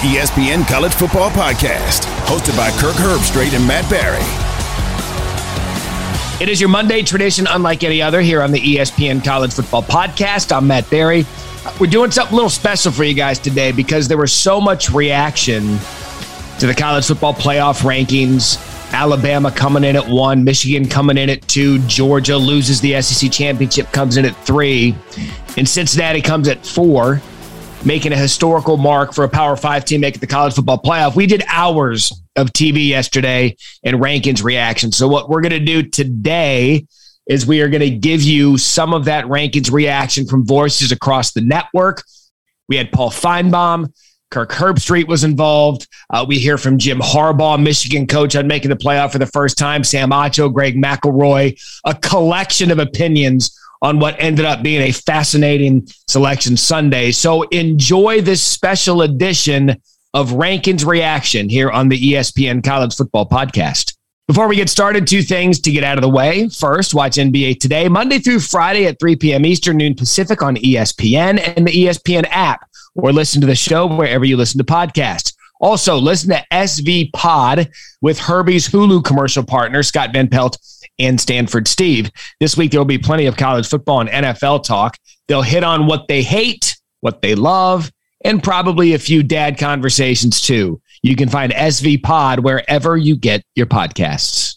ESPN College Football Podcast, hosted by Kirk Herbstreit and Matt Barry. It is your Monday tradition unlike any other here on the ESPN College Football Podcast. I'm Matt Barry. We're doing something a little special for you guys today because there was so much reaction to the college football playoff rankings. Alabama coming in at 1, Michigan coming in at 2, Georgia loses the SEC championship, comes in at 3, and Cincinnati comes at 4, making a historical mark for a Power 5 team making the college football playoff. We did hours of TV yesterday and rankings reaction. So what we're going to do today is we are going to give you some of that rankings reaction from voices across the network. We had Paul Finebaum, Kirk Herbstreit was involved. We hear from Jim Harbaugh, Michigan coach on making the playoff for the first time, Sam Acho, Greg McElroy, a collection of opinions on what ended up being a fascinating Selection Sunday. So enjoy this special edition of Rankins Reaction here on the ESPN College Football Podcast. Before we get started, 2 things to get out of the way. First, watch NBA Today, Monday through Friday at 3 p.m. Eastern, noon Pacific on ESPN and the ESPN app, or listen to the show wherever you listen to podcasts. Also, listen to SV Pod with Herbie's Hulu commercial partner, Scott Van Pelt and Stanford Steve. This week, there will be plenty of college football and NFL talk. They'll hit on what they hate, what they love, and probably a few dad conversations too. You can find SV Pod wherever you get your podcasts.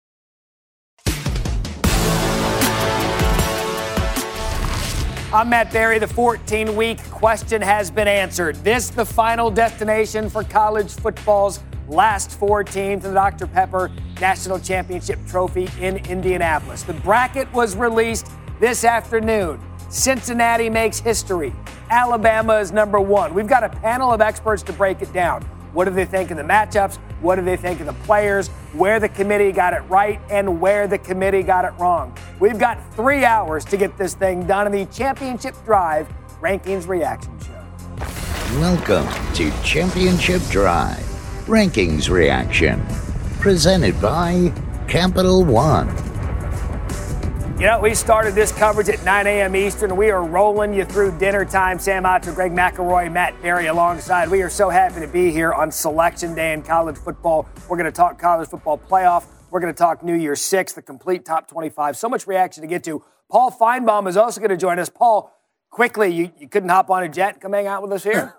I'm Matt Barry. The 14-week question has been answered. This the final destination for college football's last 4 teams in the Dr. Pepper National Championship Trophy in Indianapolis. The bracket was released this afternoon. Cincinnati makes history. Alabama is number 1. We've got a panel of experts to break it down. What do they think of the matchups? What do they think of the players? Where the committee got it right and where the committee got it wrong. We've got 3 hours to get this thing done in the Championship Drive Rankings Reaction Show. Welcome to Championship Drive Rankings Reaction, presented by Capital One. You know, we started this coverage at 9 a.m. Eastern. We are rolling you through dinner time. Sam Acho, Greg McElroy, Matt Barry alongside. We are so happy to be here on Selection Day in college football. We're going to talk college football playoff. We're going to talk New Year's 6, the complete top 25. So much reaction to get to. Paul Finebaum is also going to join us. Paul, quickly, you couldn't hop on a jet and come hang out with us here?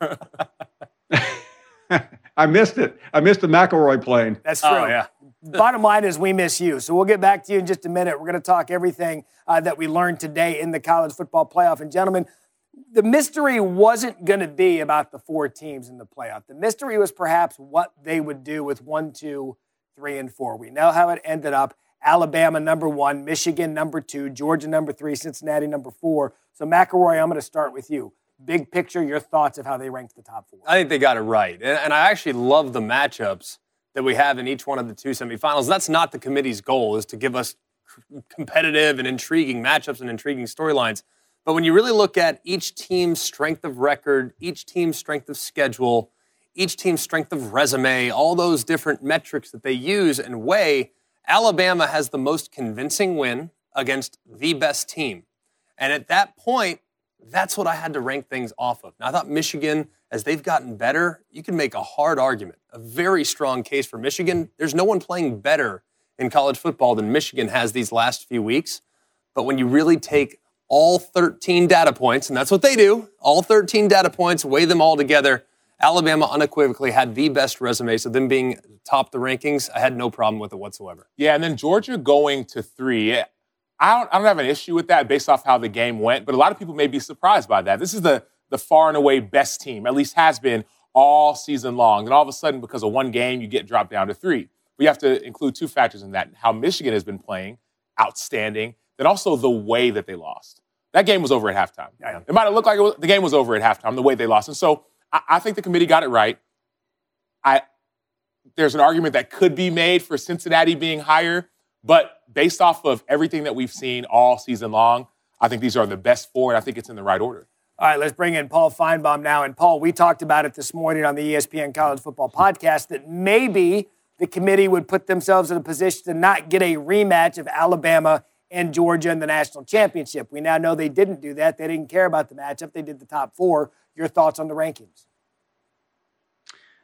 I missed it. I missed the McElroy plane. That's true. Oh, yeah. Bottom line is we miss you. So we'll get back to you in just a minute. We're going to talk everything that we learned today in the college football playoff. And gentlemen, the mystery wasn't going to be about the 4 teams in the playoff. The mystery was perhaps what they would do with 1, 2, 3, and 4. We know how it ended up. Alabama, number 1, Michigan, number 2, Georgia, number 3, Cincinnati, number 4. So McElroy, I'm going to start with you. Big picture, your thoughts of how they ranked the top 4. I think they got it right. And I actually love the matchups that we have in each one of the 2 semifinals. That's not the committee's goal, is to give us competitive and intriguing matchups and intriguing storylines. But when you really look at each team's strength of record, each team's strength of schedule, each team's strength of resume, all those different metrics that they use and weigh, Alabama has the most convincing win against the best team. And at that point, that's what I had to rank things off of. Now, I thought Michigan, as they've gotten better, you can make a hard argument, a very strong case for Michigan. There's no one playing better in college football than Michigan has these last few weeks. But when you really take all 13 data points, and that's what they do, all 13 data points, weigh them all together, Alabama unequivocally had the best resume. So them being top the rankings, I had no problem with it whatsoever. Yeah, and then Georgia going to 3. I don't have an issue with that based off how the game went, but a lot of people may be surprised by that. This is the far and away best team, at least has been all season long. And all of a sudden, because of one game, you get dropped down to 3. We have to include 2 factors in that. How Michigan has been playing, outstanding, then also the way that they lost. That game was over at halftime. Yeah. It might have looked like the game was over at halftime, the way they lost. And so I think the committee got it right. There's an argument that could be made for Cincinnati being higher, but based off of everything that we've seen all season long, I think these are the best 4, and I think it's in the right order. All right, let's bring in Paul Finebaum now. And Paul, we talked about it this morning on the ESPN College Football Podcast that maybe the committee would put themselves in a position to not get a rematch of Alabama and Georgia in the national championship. We now know they didn't do that. They didn't care about the matchup. They did the top 4. Your thoughts on the rankings?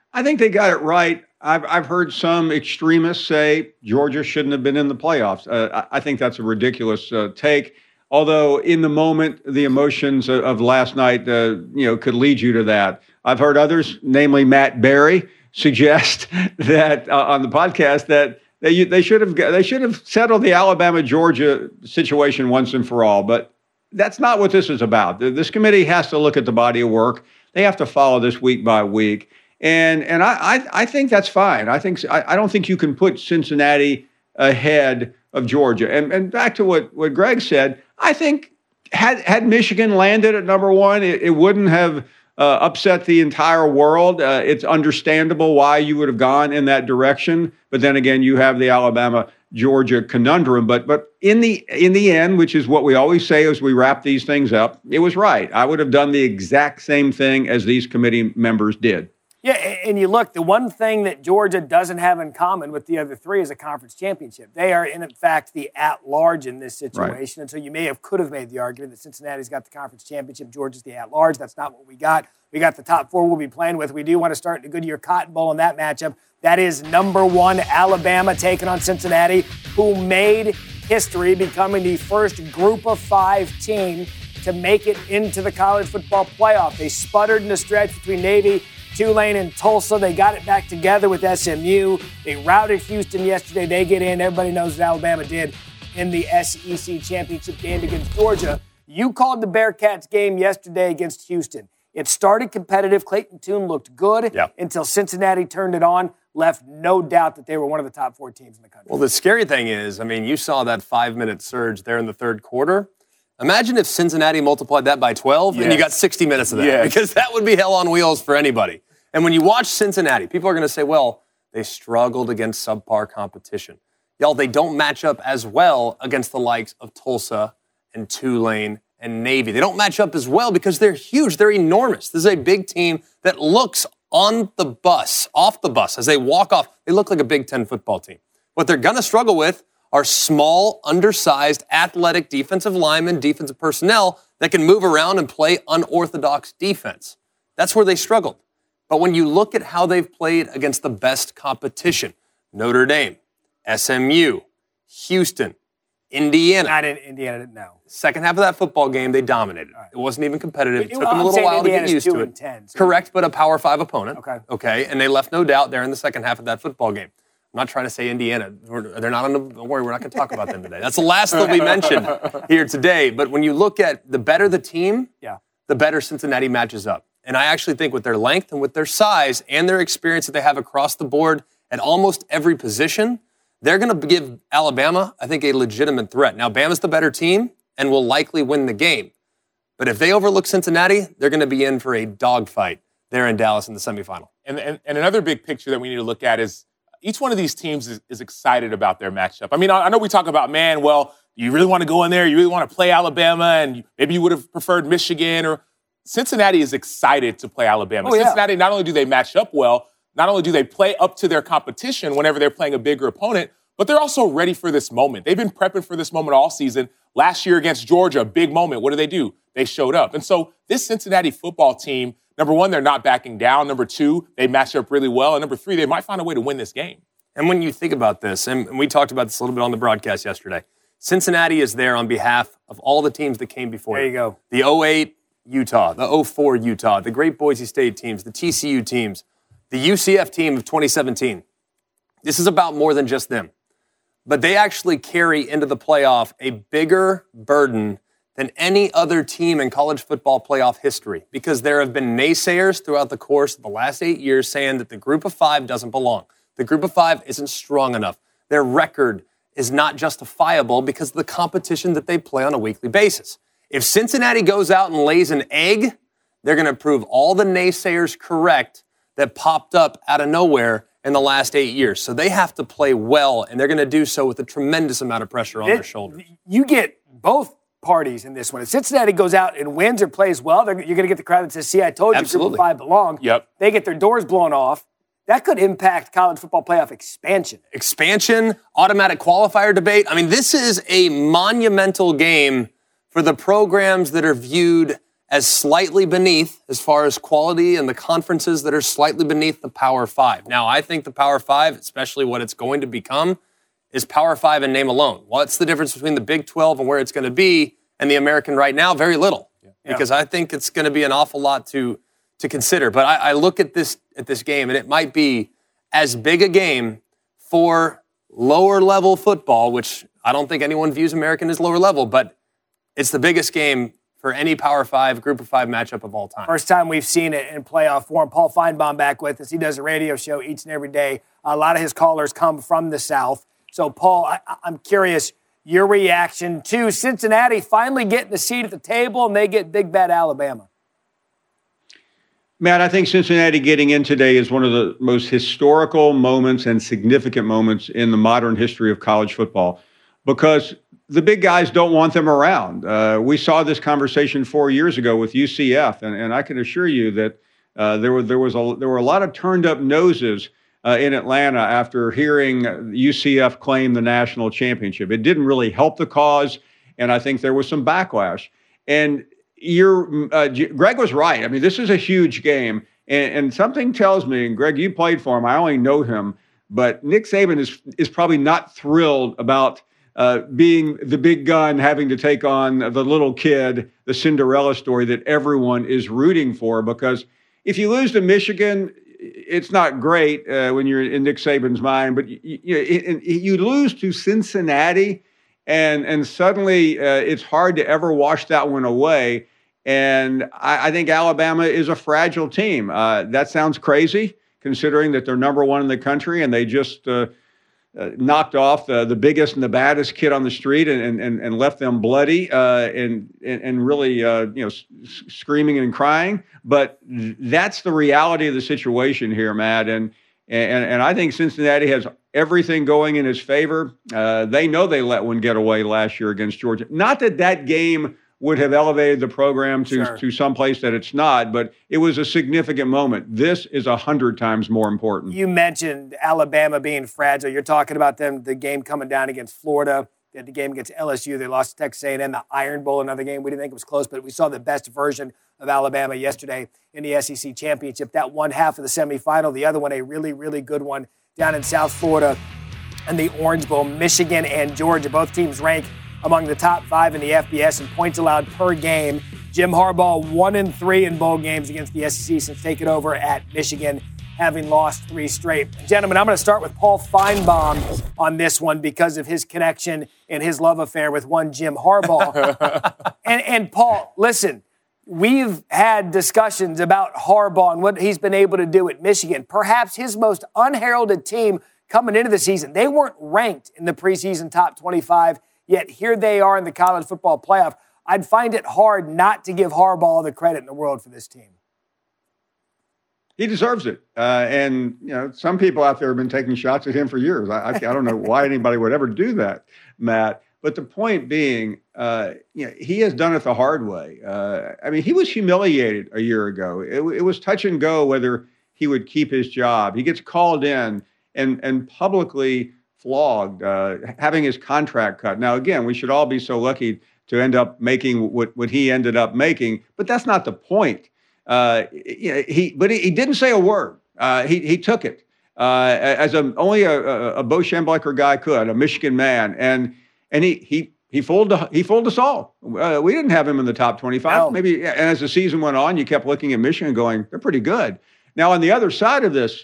I think they got it right. I've heard some extremists say Georgia shouldn't have been in the playoffs. I think that's a ridiculous take. Although in the moment, the emotions of last night, could lead you to that. I've heard others, namely Matt Berry, suggest that on the podcast that they should have settled the Alabama-Georgia situation once and for all. But that's not what this is about. This committee has to look at the body of work. They have to follow this week by week, and I think that's fine. I don't think you can put Cincinnati ahead of Georgia. And back to what Greg said, I think had Michigan landed at number one, it wouldn't have upset the entire world. It's understandable why you would have gone in that direction. But then again, you have the Alabama-Georgia conundrum. But in the end, which is what we always say as we wrap these things up, it was right. I would have done the exact same thing as these committee members did. Yeah, and you look, the one thing that Georgia doesn't have in common with the other three is a conference championship. They are, in fact, the at-large in this situation. Right. And so you could have made the argument that Cincinnati's got the conference championship, Georgia's the at-large. That's not what we got. We got the top four we'll be playing with. We do want to start the Goodyear Cotton Bowl in that matchup. That is number one Alabama taking on Cincinnati, who made history becoming the first Group of 5 team to make it into the college football playoff. They sputtered in the stretch between Navy, Tulane, and Tulsa. They got it back together with SMU. They routed Houston yesterday. They get in. Everybody knows what Alabama did in the SEC championship game against Georgia. You called the Bearcats game yesterday against Houston. It started competitive. Clayton Tune looked good until Cincinnati turned it on. Left no doubt that they were one of the top 4 teams in the country. Well, the scary thing is, you saw that 5-minute surge there in the third quarter. Imagine if Cincinnati multiplied that by 12 and you got 60 minutes of that, because that would be hell on wheels for anybody. And when you watch Cincinnati, people are going to say, well, they struggled against subpar competition. Y'all, they don't match up as well against the likes of Tulsa and Tulane and Navy. They don't match up as well because they're huge. They're enormous. This is a big team that looks on the bus, off the bus, as they walk off. They look like a Big Ten football team. What they're going to struggle with are small, undersized, athletic defensive linemen, defensive personnel that can move around and play unorthodox defense. That's where they struggled. But when you look at how they've played against the best competition, Notre Dame, SMU, Houston, Indiana. Not in Indiana, no. Second half of that football game, they dominated. Right. It wasn't even competitive. It took them a little while to get used to it. 10, so correct, but a Power 5 opponent. Okay, and they left no doubt there in the second half of that football game. I'm not trying to say Indiana. They're not on the. Don't worry, we're not going to talk about them today. That's the last they'll be mentioned here today. But when you look at the better the team, the better Cincinnati matches up. And I actually think with their length and with their size and their experience that they have across the board at almost every position, they're going to give Alabama, I think, a legitimate threat. Now, Bama's the better team and will likely win the game. But if they overlook Cincinnati, they're going to be in for a dogfight there in Dallas in the semifinal. And another big picture that we need to look at is each one of these teams is excited about their matchup. I know we talk about, you really want to go in there, you really want to play Alabama, and maybe you would have preferred Michigan. Or Cincinnati is excited to play Alabama. Cincinnati, not only do they match up well, not only do they play up to their competition whenever they're playing a bigger opponent, but they're also ready for this moment. They've been prepping for this moment all season. Last year against Georgia, a big moment. What do? They showed up. And so this Cincinnati football team, number one, they're not backing down. Number two, they match up really well. And number three, they might find a way to win this game. And when you think about this, and we talked about this a little bit on the broadcast yesterday, Cincinnati is there on behalf of all the teams that came before. There you go. The 08 Utah, the 04 Utah, the great Boise State teams, the TCU teams, the UCF team of 2017. This is about more than just them. But they actually carry into the playoff a bigger burden than any other team in college football playoff history, because there have been naysayers throughout the course of the last 8 years saying that the Group of 5 doesn't belong. The Group of 5 isn't strong enough. Their record is not justifiable because of the competition that they play on a weekly basis. If Cincinnati goes out and lays an egg, they're going to prove all the naysayers correct that popped up out of nowhere in the last 8 years. So they have to play well, and they're going to do so with a tremendous amount of pressure on their shoulders. You get both parties in this one. If Cincinnati goes out and wins or plays well, you're going to get the crowd that says, see, I told you Group of 5 belong. Yep. They get their doors blown off. That could impact college football playoff expansion. Expansion, automatic qualifier debate. This is a monumental game for the programs that are viewed as slightly beneath, as far as quality and the conferences that are slightly beneath the Power Five. Now, I think the Power Five, especially what it's going to become, is Power Five in name alone. What's the difference between the Big 12 and where it's going to be and the American right now? Very little, because I think it's going to be an awful lot to consider. But I look at this game, and it might be as big a game for lower level football, which I don't think anyone views American as lower level, but it's the biggest game for any Power Five, Group of Five matchup of all time. First time we've seen it in playoff form. Paul Feinbaum back with us. He does a radio show each and every day. A lot of his callers come from the South. So, Paul, I'm curious, your reaction to Cincinnati finally getting a seat at the table and they get big bad Alabama. Matt, I think Cincinnati getting in today is one of the most historical moments and significant moments in the modern history of college football because the big guys don't want them around. We saw this conversation 4 years ago with UCF, and I can assure you that there were a lot of turned up noses in Atlanta after hearing UCF claim the national championship. It didn't really help the cause, and I think there was some backlash. And Greg was right. I mean, this is a huge game, and something tells me, and Greg, you played for him, I only know him, but Nick Saban is probably not thrilled about being the big gun, having to take on the little kid, the Cinderella story that everyone is rooting for. Because if you lose to Michigan, it's not great when you're in Nick Saban's mind. But you lose to Cincinnati, and suddenly it's hard to ever wash that one away. And I think Alabama is a fragile team. That sounds crazy, considering that they're number one in the country and they just knocked off the biggest and the baddest kid on the street and left them bloody and really screaming and crying. But that's the reality of the situation here, Matt. And I think Cincinnati has everything going in its favor. They know they let one get away last year against Georgia. Not that game would have elevated the program to some place that it's not, but it was a significant moment. This is 100 times more important. You mentioned Alabama being fragile. You're talking about the game coming down against Florida. They had the game against LSU. They lost to Texas A&M, the Iron Bowl, another game. We didn't think it was close, but we saw the best version of Alabama yesterday in the SEC Championship. That one half of the semifinal, the other one a really, really good one down in South Florida and the Orange Bowl. Michigan and Georgia, both teams rank among the top 5 in the FBS in points allowed per game. Jim Harbaugh 1-3 in bowl games against the SEC since taking over at Michigan, having lost 3 straight. Gentlemen, I'm going to start with Paul Feinbaum on this one because of his connection and his love affair with one Jim Harbaugh. and Paul, listen, we've had discussions about Harbaugh and what he's been able to do at Michigan. Perhaps his most unheralded team coming into the season. They weren't ranked in the preseason top 25. Yet here they are in the college football playoff. I'd find it hard not to give Harbaugh all the credit in the world for this team. He deserves it. And, some people out there have been taking shots at him for years. I don't know why anybody would ever do that, Matt. But the point being, he has done it the hard way. He was humiliated a year ago. It was touch and go whether he would keep his job. He gets called in and publicly flogged, having his contract cut. Now, again, we should all be so lucky to end up making what he ended up making, but that's not the point. He didn't say a word. He took it as only a Bo Schembechler guy could, a Michigan man, and he fooled us all. We didn't have him in the top 25. No. Maybe, and as the season went on, you kept looking at Michigan, going, they're pretty good. Now, on the other side of this.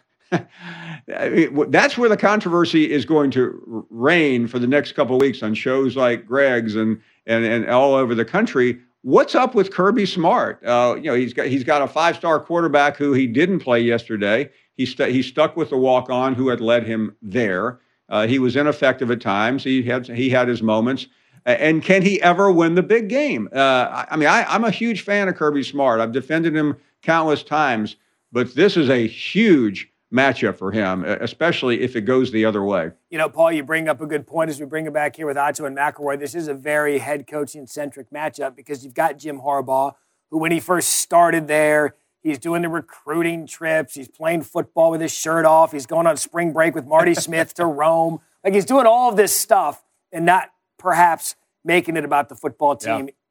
That's where the controversy is going to reign for the next couple of weeks on shows like Greg's and all over the country. What's up with Kirby Smart? He's got a 5-star quarterback who he didn't play yesterday. He stuck with the walk-on who had led him there. He was ineffective at times. He had his moments. And can he ever win the big game? I'm a huge fan of Kirby Smart. I've defended him countless times, but this is a huge matchup for him, especially if it goes the other way. Paul, you bring up a good point as we bring it back here with Acho and McElroy. This is a very head coaching-centric matchup because you've got Jim Harbaugh, who when he first started there, he's doing the recruiting trips. He's playing football with his shirt off. He's going on spring break with Marty Smith to Rome. Like, he's doing all of this stuff and not perhaps making it about the football team.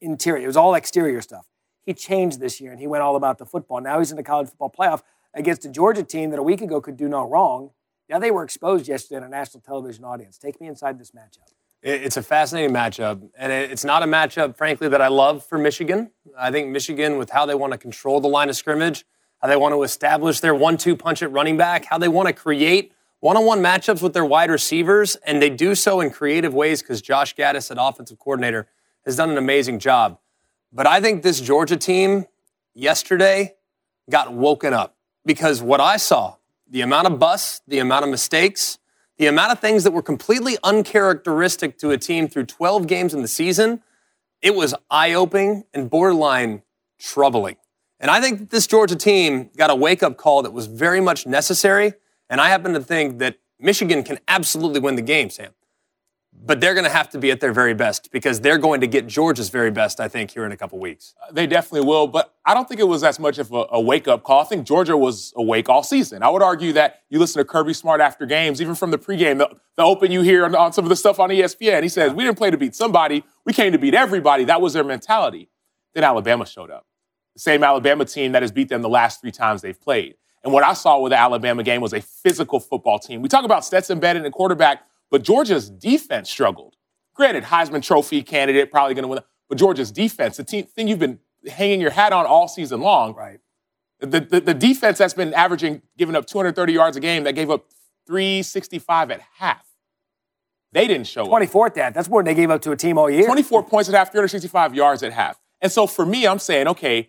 interior. It was all exterior stuff. He changed this year, and he went all about the football. Now he's in the college football playoff against a Georgia team that a week ago could do no wrong. Now they were exposed yesterday in a national television audience. Take me inside this matchup. It's a fascinating matchup, and it's not a matchup, frankly, that I love for Michigan. I think Michigan, with how they want to control the line of scrimmage, how they want to establish their 1-2 punch at running back, how they want to create one-on-one matchups with their wide receivers, and they do so in creative ways because Josh Gaddis, at offensive coordinator, has done an amazing job. But I think this Georgia team yesterday got woken up because what I saw, the amount of busts, the amount of mistakes, the amount of things that were completely uncharacteristic to a team through 12 games in the season, it was eye-opening and borderline troubling. And I think this Georgia team got a wake-up call that was very much necessary, and I happen to think that Michigan can absolutely win the game, Sam. But they're going to have to be at their very best because they're going to get Georgia's very best, I think, here in a couple weeks. They definitely will, but I don't think it was as much of a wake-up call. I think Georgia was awake all season. I would argue that you listen to Kirby Smart after games, even from the pregame, the open you hear on some of the stuff on ESPN. He says, we didn't play to beat somebody. We came to beat everybody. That was their mentality. Then Alabama showed up. The same Alabama team that has beat them the last 3 times they've played. And what I saw with the Alabama game was a physical football team. We talk about Stetson Bennett and quarterback, but Georgia's defense struggled. Granted, Heisman Trophy candidate, probably going to win. But Georgia's defense, the thing you've been hanging your hat on all season long, right? The defense that's been averaging, giving up 230 yards a game, that gave up 365 at half. They didn't show 24th at. That's more than they gave up to a team all year. 24 points at half, 365 yards at half. And so for me, I'm saying, okay,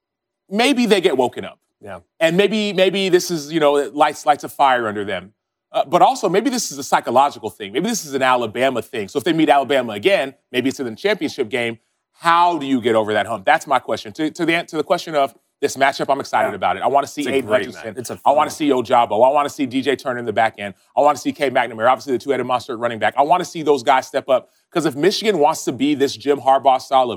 maybe they get woken up. Yeah. And maybe this is, lights a fire under them. But also, maybe this is a psychological thing. Maybe this is an Alabama thing. So if they meet Alabama again, maybe it's in the championship game, how do you get over that hump? That's my question. To the question of this matchup, I'm excited about it. I want to see Aiden Hutchinson. I want to see Ojabo. I want to see DJ Turner in the back end. I want to see K. McNamara, obviously the two-headed monster at running back. I want to see those guys step up. Because if Michigan wants to be this Jim Harbaugh style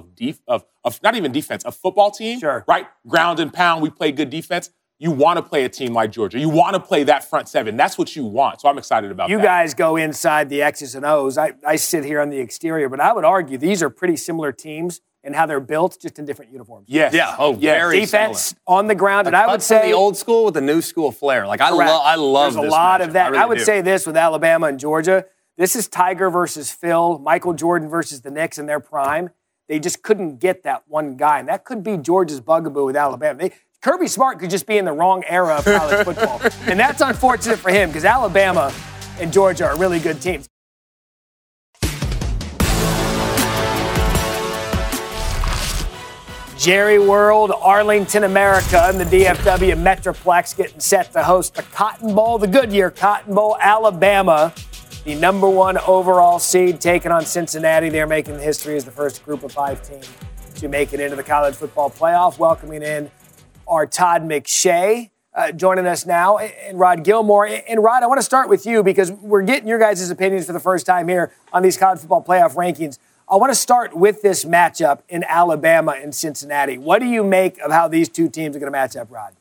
of not even defense, a football team, sure, right? Ground and pound, we play good defense. You want to play a team like Georgia. You want to play that front seven. That's what you want. So I'm excited about that. You guys go inside the X's and O's. I sit here on the exterior, but I would argue these are pretty similar teams in how they're built, just in different uniforms. Yes. Yeah. Oh, yes. Very defense similar. On the ground, and I would say the old school with the new school flair. Like I love. There's a lot of that. I would say this with Alabama and Georgia. This is Tiger versus Phil, Michael Jordan versus the Knicks in their prime. They just couldn't get that one guy, and that could be Georgia's bugaboo with Alabama. Kirby Smart could just be in the wrong era of college football. And that's unfortunate for him because Alabama and Georgia are really good teams. Jerry World, Arlington, America, and the DFW Metroplex getting set to host the Cotton Bowl, the Goodyear Cotton Bowl. Alabama, the number 1 overall seed, taking on Cincinnati. They're making history as the first group of 5 teams to make it into the college football playoff. Welcoming in our Todd McShay, joining us now, and Rod Gilmore. And Rod, I want to start with you because we're getting your guys' opinions for the first time here on these college football playoff rankings. I want to start with this matchup in Alabama and Cincinnati. What do you make of how these two teams are going to match up, Rod?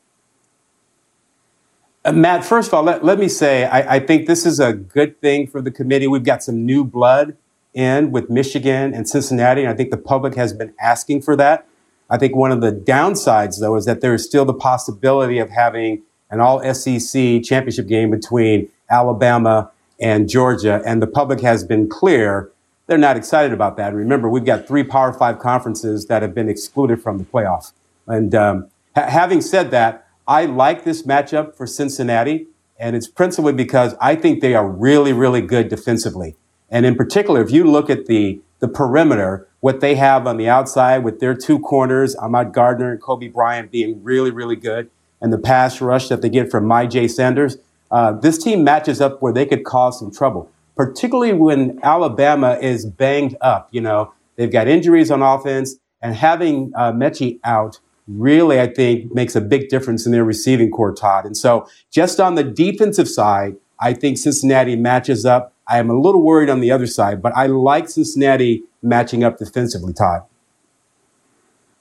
Matt, first of all, let me say I think this is a good thing for the committee. We've got some new blood in with Michigan and Cincinnati, and I think the public has been asking for that. I think one of the downsides, though, is that there is still the possibility of having an all-SEC championship game between Alabama and Georgia, and the public has been clear they're not excited about that. Remember, we've got 3 Power 5 conferences that have been excluded from the playoff. And having said that, I like this matchup for Cincinnati, and it's principally because I think they are really, really good defensively. And in particular, if you look at the perimeter, what they have on the outside with their 2 corners, Ahmad Gardner and Kobe Bryant being really, really good, and the pass rush that they get from Myjai Sanders, this team matches up where they could cause some trouble, particularly when Alabama is banged up. They've got injuries on offense, and having Mechie out really, I think, makes a big difference in their receiving core, Todd. And so just on the defensive side, I think Cincinnati matches up. I am a little worried on the other side, but I like Cincinnati matching up defensively, Todd.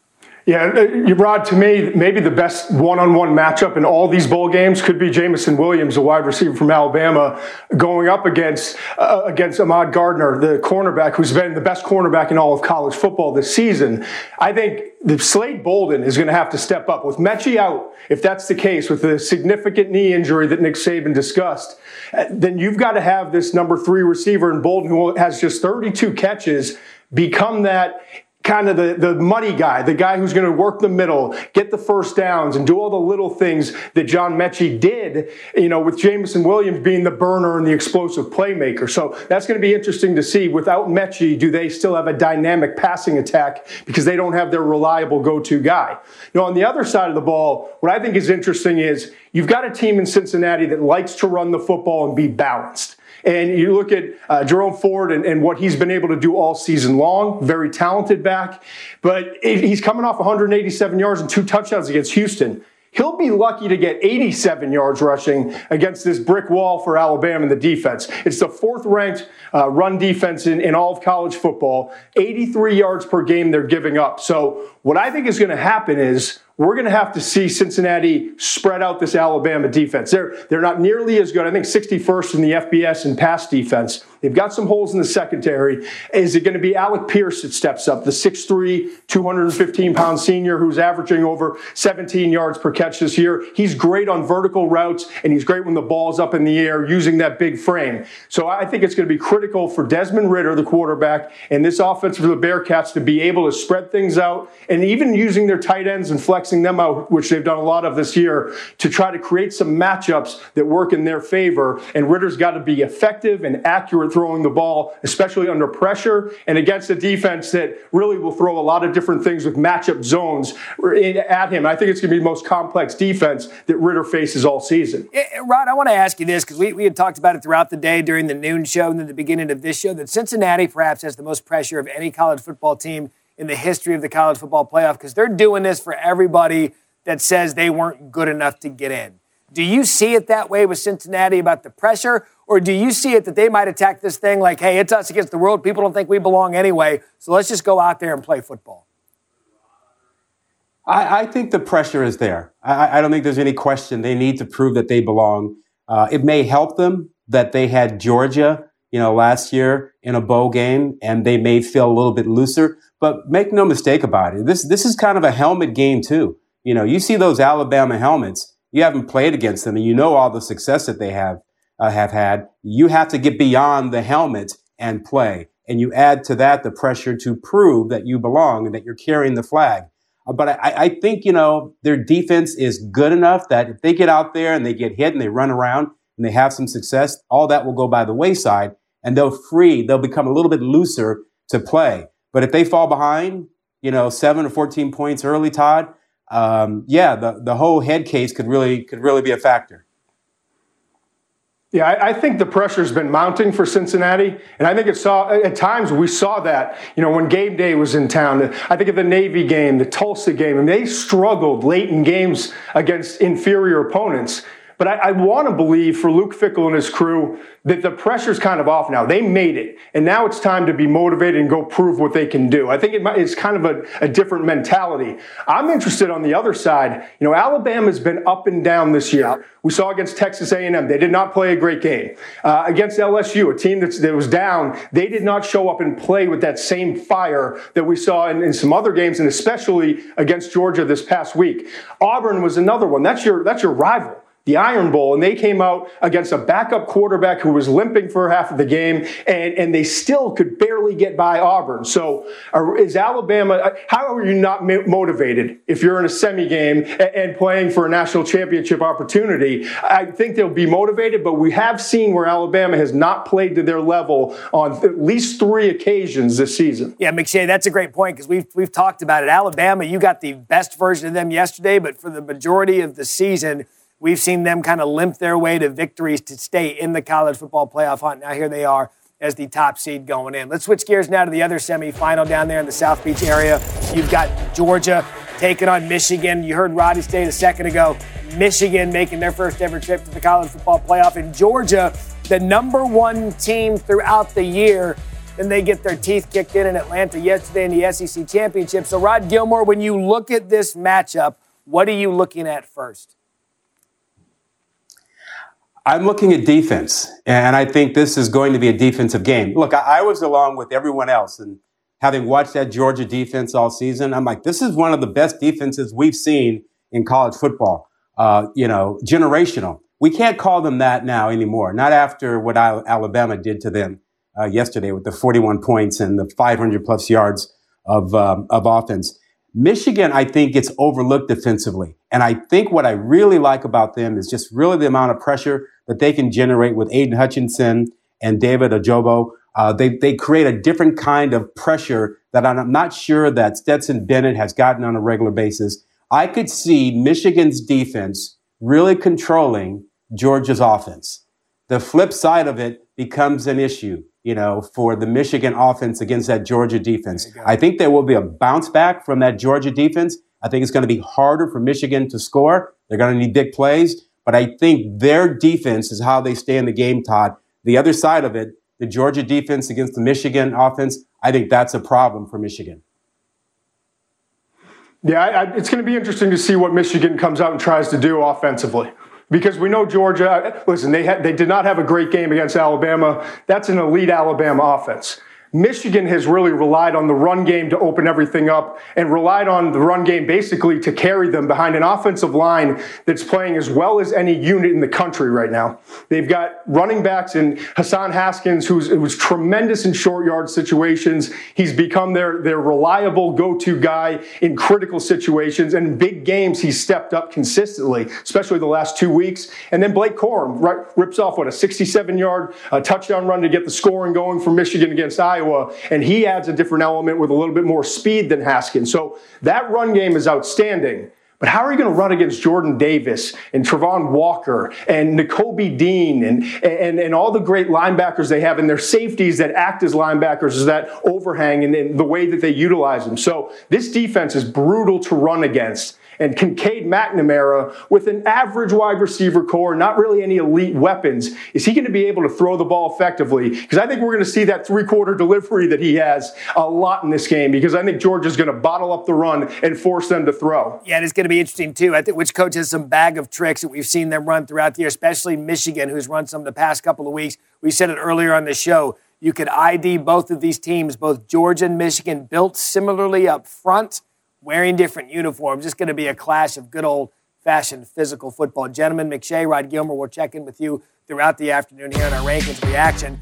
Yeah, Rod, to me, maybe the best one-on-one matchup in all these bowl games could be Jameson Williams, a wide receiver from Alabama, going up against Ahmad Gardner, the cornerback, who's been the best cornerback in all of college football this season. I think the Slade Bolden is going to have to step up. With Mechie out, if that's the case, with the significant knee injury that Nick Saban discussed, then you've got to have this number 3 receiver in Bolden, who has just 32 catches, become that kind of the money guy, the guy who's going to work the middle, get the first downs, and do all the little things that John Mechie did, with Jameson Williams being the burner and the explosive playmaker. So that's going to be interesting to see. Without Mechie, do they still have a dynamic passing attack because they don't have their reliable go-to guy? On the other side of the ball, what I think is interesting is you've got a team in Cincinnati that likes to run the football and be balanced. And you look at Jerome Ford and what he's been able to do all season long, very talented back. But he's coming off 187 yards and 2 touchdowns against Houston. He'll be lucky to get 87 yards rushing against this brick wall for Alabama in the defense. It's the 4th-ranked run defense in all of college football. 83 yards per game they're giving up. So what I think is going to happen is we're going to have to see Cincinnati spread out this Alabama defense. They're not nearly as good. I think 61st in the FBS in pass defense. They've got some holes in the secondary. Is it going to be Alec Pierce that steps up, the 6'3", 215-pound senior who's averaging over 17 yards per catch this year? He's great on vertical routes, and he's great when the ball's up in the air using that big frame. So I think it's going to be critical for Desmond Ridder, the quarterback, and this offense for the Bearcats to be able to spread things out, and even using their tight ends and flexing them out, which they've done a lot of this year, to try to create some matchups that work in their favor. And Ritter's got to be effective and accurate throwing the ball, especially under pressure and against a defense that really will throw a lot of different things with matchup zones at him. I think it's going to be the most complex defense that Ridder faces all season. Rod, I want to ask you this, because we had talked about it throughout the day during the noon show and then the beginning of this show, that Cincinnati perhaps has the most pressure of any college football team in the history of the college football playoff, because they're doing this for everybody that says they weren't good enough to get in. Do you see it that way with Cincinnati about the pressure, or do you see it that they might attack this thing like, hey, it's us against the world, people don't think we belong anyway, so let's just go out there and play football? I think the pressure is there. I don't think there's any question they need to prove that they belong. It may help them that they had Georgia, last year in a bowl game, and they may feel a little bit looser. But make no mistake about it, this is kind of a helmet game too. You see those Alabama helmets. You haven't played against them, and you know all the success that they have had. You have to get beyond the helmet and play, and you add to that the pressure to prove that you belong and that you're carrying the flag. But I think their defense is good enough that if they get out there and they get hit and they run around and they have some success, all that will go by the wayside, and they'll become a little bit looser to play. But if they fall behind, 7 or 14 points early, Todd, the whole head case could really be a factor. Yeah, I think the pressure's been mounting for Cincinnati, and I think at times we saw that, when game day was in town. I think of the Navy game, the Tulsa game, and they struggled late in games against inferior opponents. But I want to believe for Luke Fickell and his crew that the pressure's kind of off now. They made it, and now it's time to be motivated and go prove what they can do. I think it's kind of a different mentality. I'm interested on the other side. Alabama's been up and down this year. We saw against Texas A&M. They did not play a great game. Against LSU, a team that was down, they did not show up and play with that same fire that we saw in some other games, and especially against Georgia this past week. Auburn was another one. That's your rival, the Iron Bowl, and they came out against a backup quarterback who was limping for half of the game, and they still could barely get by Auburn. So is Alabama, how are you not motivated if you're in a semi-game and playing for a national championship opportunity? I think they'll be motivated, but we have seen where Alabama has not played to their level on at least 3 occasions this season. Yeah, McShay, that's a great point, because we've talked about it. Alabama, you got the best version of them yesterday, but for the majority of the season, we've seen them kind of limp their way to victories to stay in the college football playoff hunt. Now here they are as the top seed going in. Let's switch gears now to the other semifinal down there in the South Beach area. You've got Georgia taking on Michigan. You heard Roddy state a second ago, Michigan making their first ever trip to the college football playoff. And Georgia, the number 1 team throughout the year, Then they get their teeth kicked in Atlanta yesterday in the SEC Championship. So, Rod Gilmore, when you look at this matchup, what are you looking at first? I'm looking at defense, and I think this is going to be a defensive game. Look, I was along with everyone else, and having watched that Georgia defense all season, I'm like, this is one of the best defenses we've seen in college football. Generational. We can't call them that now anymore, not after what Alabama did to them yesterday with the 41 points and the 500-plus yards of offense. Michigan, I think, gets overlooked defensively. And I think what I really like about them is just really the amount of pressure that they can generate with Aiden Hutchinson and David Ojabo. They create a different kind of pressure that I'm not sure that Stetson Bennett has gotten on a regular basis. I could see Michigan's defense really controlling Georgia's offense. The flip side of it becomes an issue, for the Michigan offense against that Georgia defense. I think there will be a bounce back from that Georgia defense. I think it's going to be harder for Michigan to score. They're going to need big plays. But I think their defense is how they stay in the game, Todd. The other side of it, the Georgia defense against the Michigan offense, I think that's a problem for Michigan. Yeah, it's going to be interesting to see what Michigan comes out and tries to do offensively. Because we know Georgia, listen, they did not have a great game against Alabama. That's an elite Alabama offense. Michigan has really relied on the run game to open everything up and relied on the run game basically to carry them behind an offensive line that's playing as well as any unit in the country right now. They've got running backs in Hassan Haskins, who's tremendous in short yard situations. He's become their reliable go-to guy in critical situations. And in big games, he's stepped up consistently, especially the last 2 weeks. And then Blake Corum rips off, a 67-yard touchdown run to get the scoring going for Michigan against Iowa. And he adds a different element with a little bit more speed than Haskins. So that run game is outstanding. But how are you going to run against Jordan Davis and Travon Walker and Nakobe Dean and all the great linebackers they have and their safeties that act as linebackers as that overhang and the way that they utilize them? So this defense is brutal to run against. And Kincaid McNamara, with an average wide receiver core, not really any elite weapons, is he going to be able to throw the ball effectively? Because I think we're going to see that three-quarter delivery that he has a lot in this game, because I think Georgia's going to bottle up the run and force them to throw. Yeah, and it's going to be interesting, too. I think which coach has some bag of tricks that we've seen them run throughout the year, especially Michigan, who's run some the past couple of weeks. We said it earlier on the show. You could ID both of these teams, both Georgia and Michigan, built similarly up front, wearing different uniforms. It's going to be a clash of good old-fashioned physical football. Gentlemen, McShay, Rod Gilmore, we'll check in with you throughout the afternoon here on our Rankings Reaction.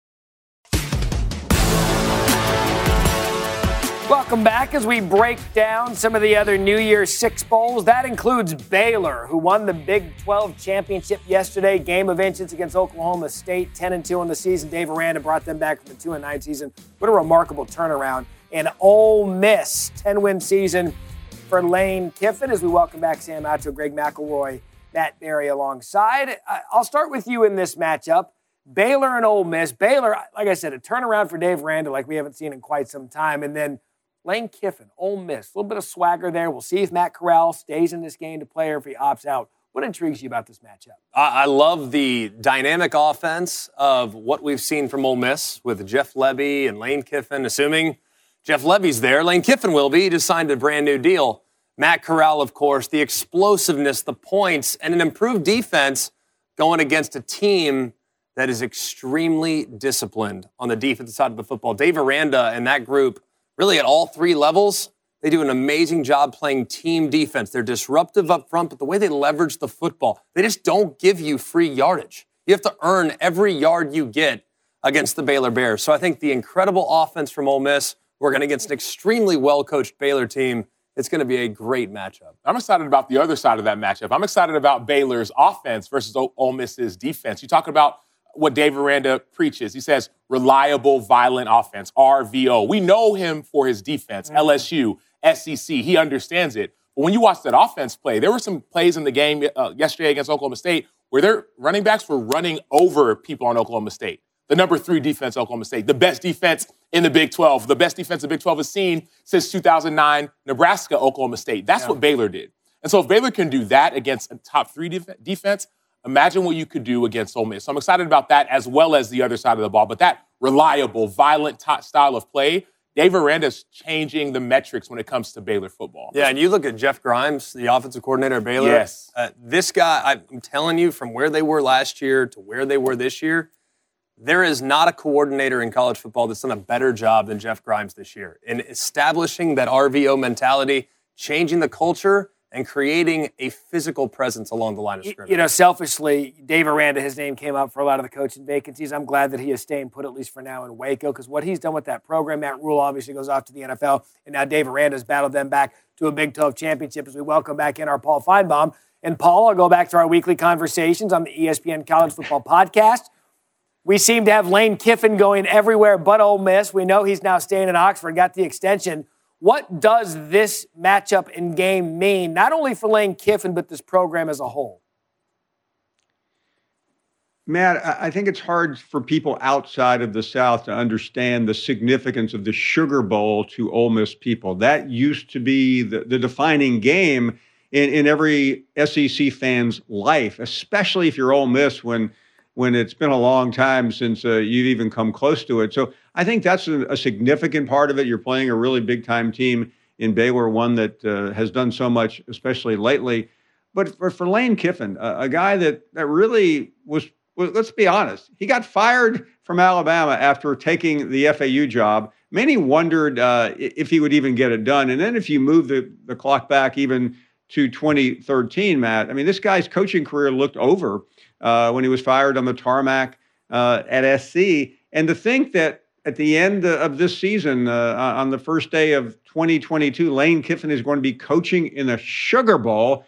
Welcome back as we break down some of the other New Year's Six Bowls. That includes Baylor, who won the Big 12 championship yesterday. Game of inches against Oklahoma State, 10-2 on the season. Dave Aranda brought them back from the 2-9 season. What a remarkable turnaround. And Ole Miss, 10-win season for Lane Kiffin. As we welcome back Sam Acho, Greg McElroy, Matt Berry alongside. I'll start with you in this matchup. Baylor and Ole Miss. Baylor, like I said, a turnaround for Dave Aranda like we haven't seen in quite some time. And then Lane Kiffin, Ole Miss, a little bit of swagger there. We'll see if Matt Corral stays in this game to play or if he opts out. What intrigues you about this matchup? I love the dynamic offense of what we've seen from Ole Miss with Jeff Lebby and Lane Kiffin, assuming Jeff Levy's there. Lane Kiffin will be. He just signed a brand new deal. Matt Corral, of course, the explosiveness, the points, and an improved defense going against a team that is extremely disciplined on the defensive side of the football. Dave Aranda and that group, really at all three levels, they do an amazing job playing team defense. They're disruptive up front, but the way they leverage the football, they just don't give you free yardage. You have to earn every yard you get against the Baylor Bears. So I think the incredible offense from Ole Miss, working against an extremely well-coached Baylor team, it's going to be a great matchup. I'm excited about the other side of that matchup. I'm excited about Baylor's offense versus Ole Miss's defense. You talk about what Dave Aranda preaches. He says reliable, violent offense, RVO. We know him for his defense, LSU, SEC. He understands it. But when you watch that offense play, there were some plays in the game yesterday against Oklahoma State where their running backs were running over people on Oklahoma State. The number 3 defense, Oklahoma State, the best defense in the Big 12, the best defense the Big 12 has seen since 2009, Nebraska, Oklahoma State. That's what Baylor did. And so if Baylor can do that against a top 3 defense, imagine what you could do against Ole Miss. So I'm excited about that as well as the other side of the ball. But that reliable, violent style of play, Dave Aranda's changing the metrics when it comes to Baylor football. Yeah, and you look at Jeff Grimes, the offensive coordinator at Baylor. Yes. This guy, I'm telling you, from where they were last year to where they were this year, there is not a coordinator in college football that's done a better job than Jeff Grimes this year in establishing that RVO mentality, changing the culture, and creating a physical presence along the line of scrimmage. You know, selfishly, Dave Aranda, his name came up for a lot of the coaching vacancies. I'm glad that he is staying put, at least for now, in Waco, because what he's done with that program, Matt Rule obviously goes off to the NFL, and now Dave Aranda's battled them back to a Big 12 championship as we welcome back in our Paul Feinbaum. And Paul, I'll go back to our weekly conversations on the ESPN College Football Podcast. We seem to have Lane Kiffin going everywhere but Ole Miss. We know he's now staying in Oxford, got the extension. What does this matchup and game mean, not only for Lane Kiffin, but this program as a whole? Matt, I think it's hard for people outside of the South to understand the significance of the Sugar Bowl to Ole Miss people. That used to be the defining game in every SEC fan's life, especially if you're Ole Miss when it's been a long time since you've even come close to it. So I think that's a significant part of it. You're playing a really big-time team in Baylor, one that has done so much, especially lately. But for Lane Kiffin, a guy that really was, let's be honest, he got fired from Alabama after taking the FAU job. Many wondered if he would even get it done. And then if you move the clock back even to 2013, Matt, I mean, this guy's coaching career looked over when he was fired on the tarmac at SC. And to think that at the end of this season, on the first day of 2022, Lane Kiffin is going to be coaching in the Sugar Bowl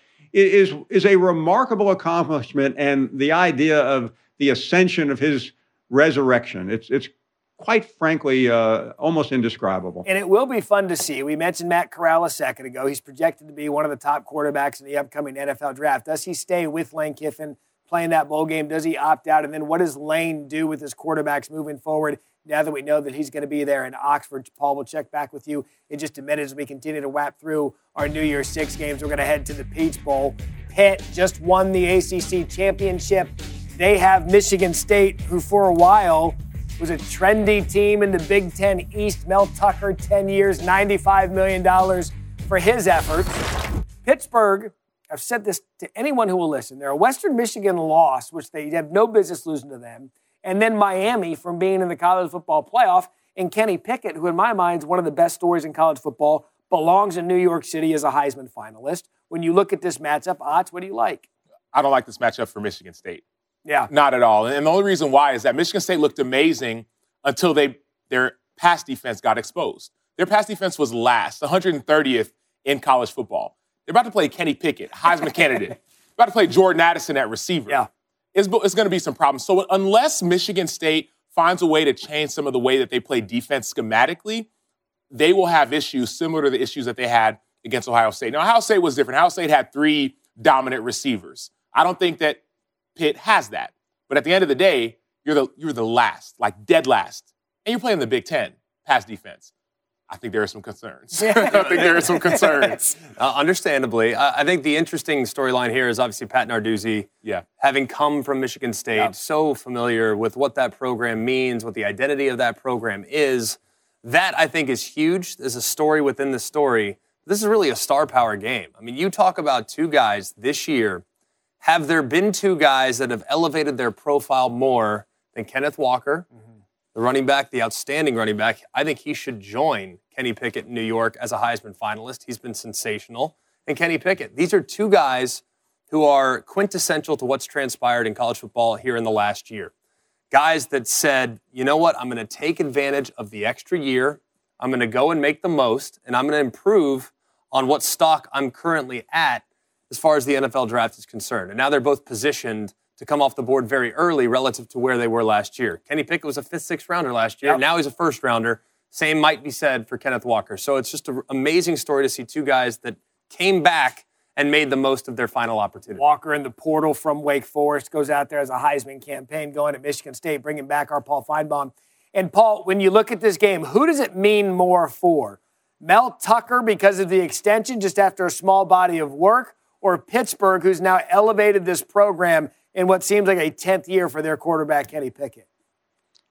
is a remarkable accomplishment, and the idea of the ascension of his resurrection. It's quite frankly almost indescribable. And it will be fun to see. We mentioned Matt Corral a second ago. He's projected to be one of the top quarterbacks in the upcoming NFL draft. Does he stay with Lane Kiffin playing that bowl game? Does he opt out? And then what does Lane do with his quarterbacks moving forward now that we know that he's going to be there in Oxford? Paul, we'll check back with you in just a minute as we continue to wrap through our New Year's Six games. We're going to head to the Peach Bowl. Pitt just won the ACC championship. They have Michigan State, who for a while was a trendy team in the Big Ten East. Mel Tucker, 10 years, $95 million for his efforts. Pittsburgh, I've said this to anyone who will listen, they're a Western Michigan loss, which they have no business losing to them. And then Miami from being in the college football playoff. And Kenny Pickett, who in my mind is one of the best stories in college football, belongs in New York City as a Heisman finalist. When you look at this matchup, Otz, what do you like? I don't like this matchup for Michigan State. Yeah. Not at all. And the only reason why is that Michigan State looked amazing until their pass defense got exposed. Their pass defense was last, 130th in college football. They're about to play Kenny Pickett, Heisman candidate. About to play Jordan Addison at receiver. Yeah. It's going to be some problems. So unless Michigan State finds a way to change some of the way that they play defense schematically, they will have issues similar to the issues that they had against Ohio State. Now, Ohio State was different. Ohio State had 3 dominant receivers. I don't think that Pitt has that. But at the end of the day, you're the last, like dead last. And you're playing the Big Ten pass defense. I think there are some concerns. Understandably. I think the interesting storyline here is obviously Pat Narduzzi, having come from Michigan State, so familiar with what that program means, what the identity of that program is. That, I think, is huge. There's a story within the story. This is really a star power game. I mean, you talk about 2 guys this year. Have there been 2 guys that have elevated their profile more than Kenneth Walker, the running back, the outstanding running back? I think he should join Kenny Pickett in New York as a Heisman finalist. He's been sensational. And Kenny Pickett. These are 2 guys who are quintessential to what's transpired in college football here in the last year. Guys that said, you know what, I'm going to take advantage of the extra year. I'm going to go and make the most, and I'm going to improve on what stock I'm currently at as far as the NFL draft is concerned. And now they're both positioned to come off the board very early relative to where they were last year. Kenny Pickett was a 5th, 6th rounder last year. Yep. Now he's a 1st rounder. Same might be said for Kenneth Walker. So it's just an amazing story to see 2 guys that came back and made the most of their final opportunity. Walker in the portal from Wake Forest goes out there as a Heisman campaign going at Michigan State, bringing back our Paul Feinbaum. And Paul, when you look at this game, who does it mean more for? Mel Tucker because of the extension just after a small body of work, or Pittsburgh, who's now elevated this program in what seems like a 10th year for their quarterback, Kenny Pickett?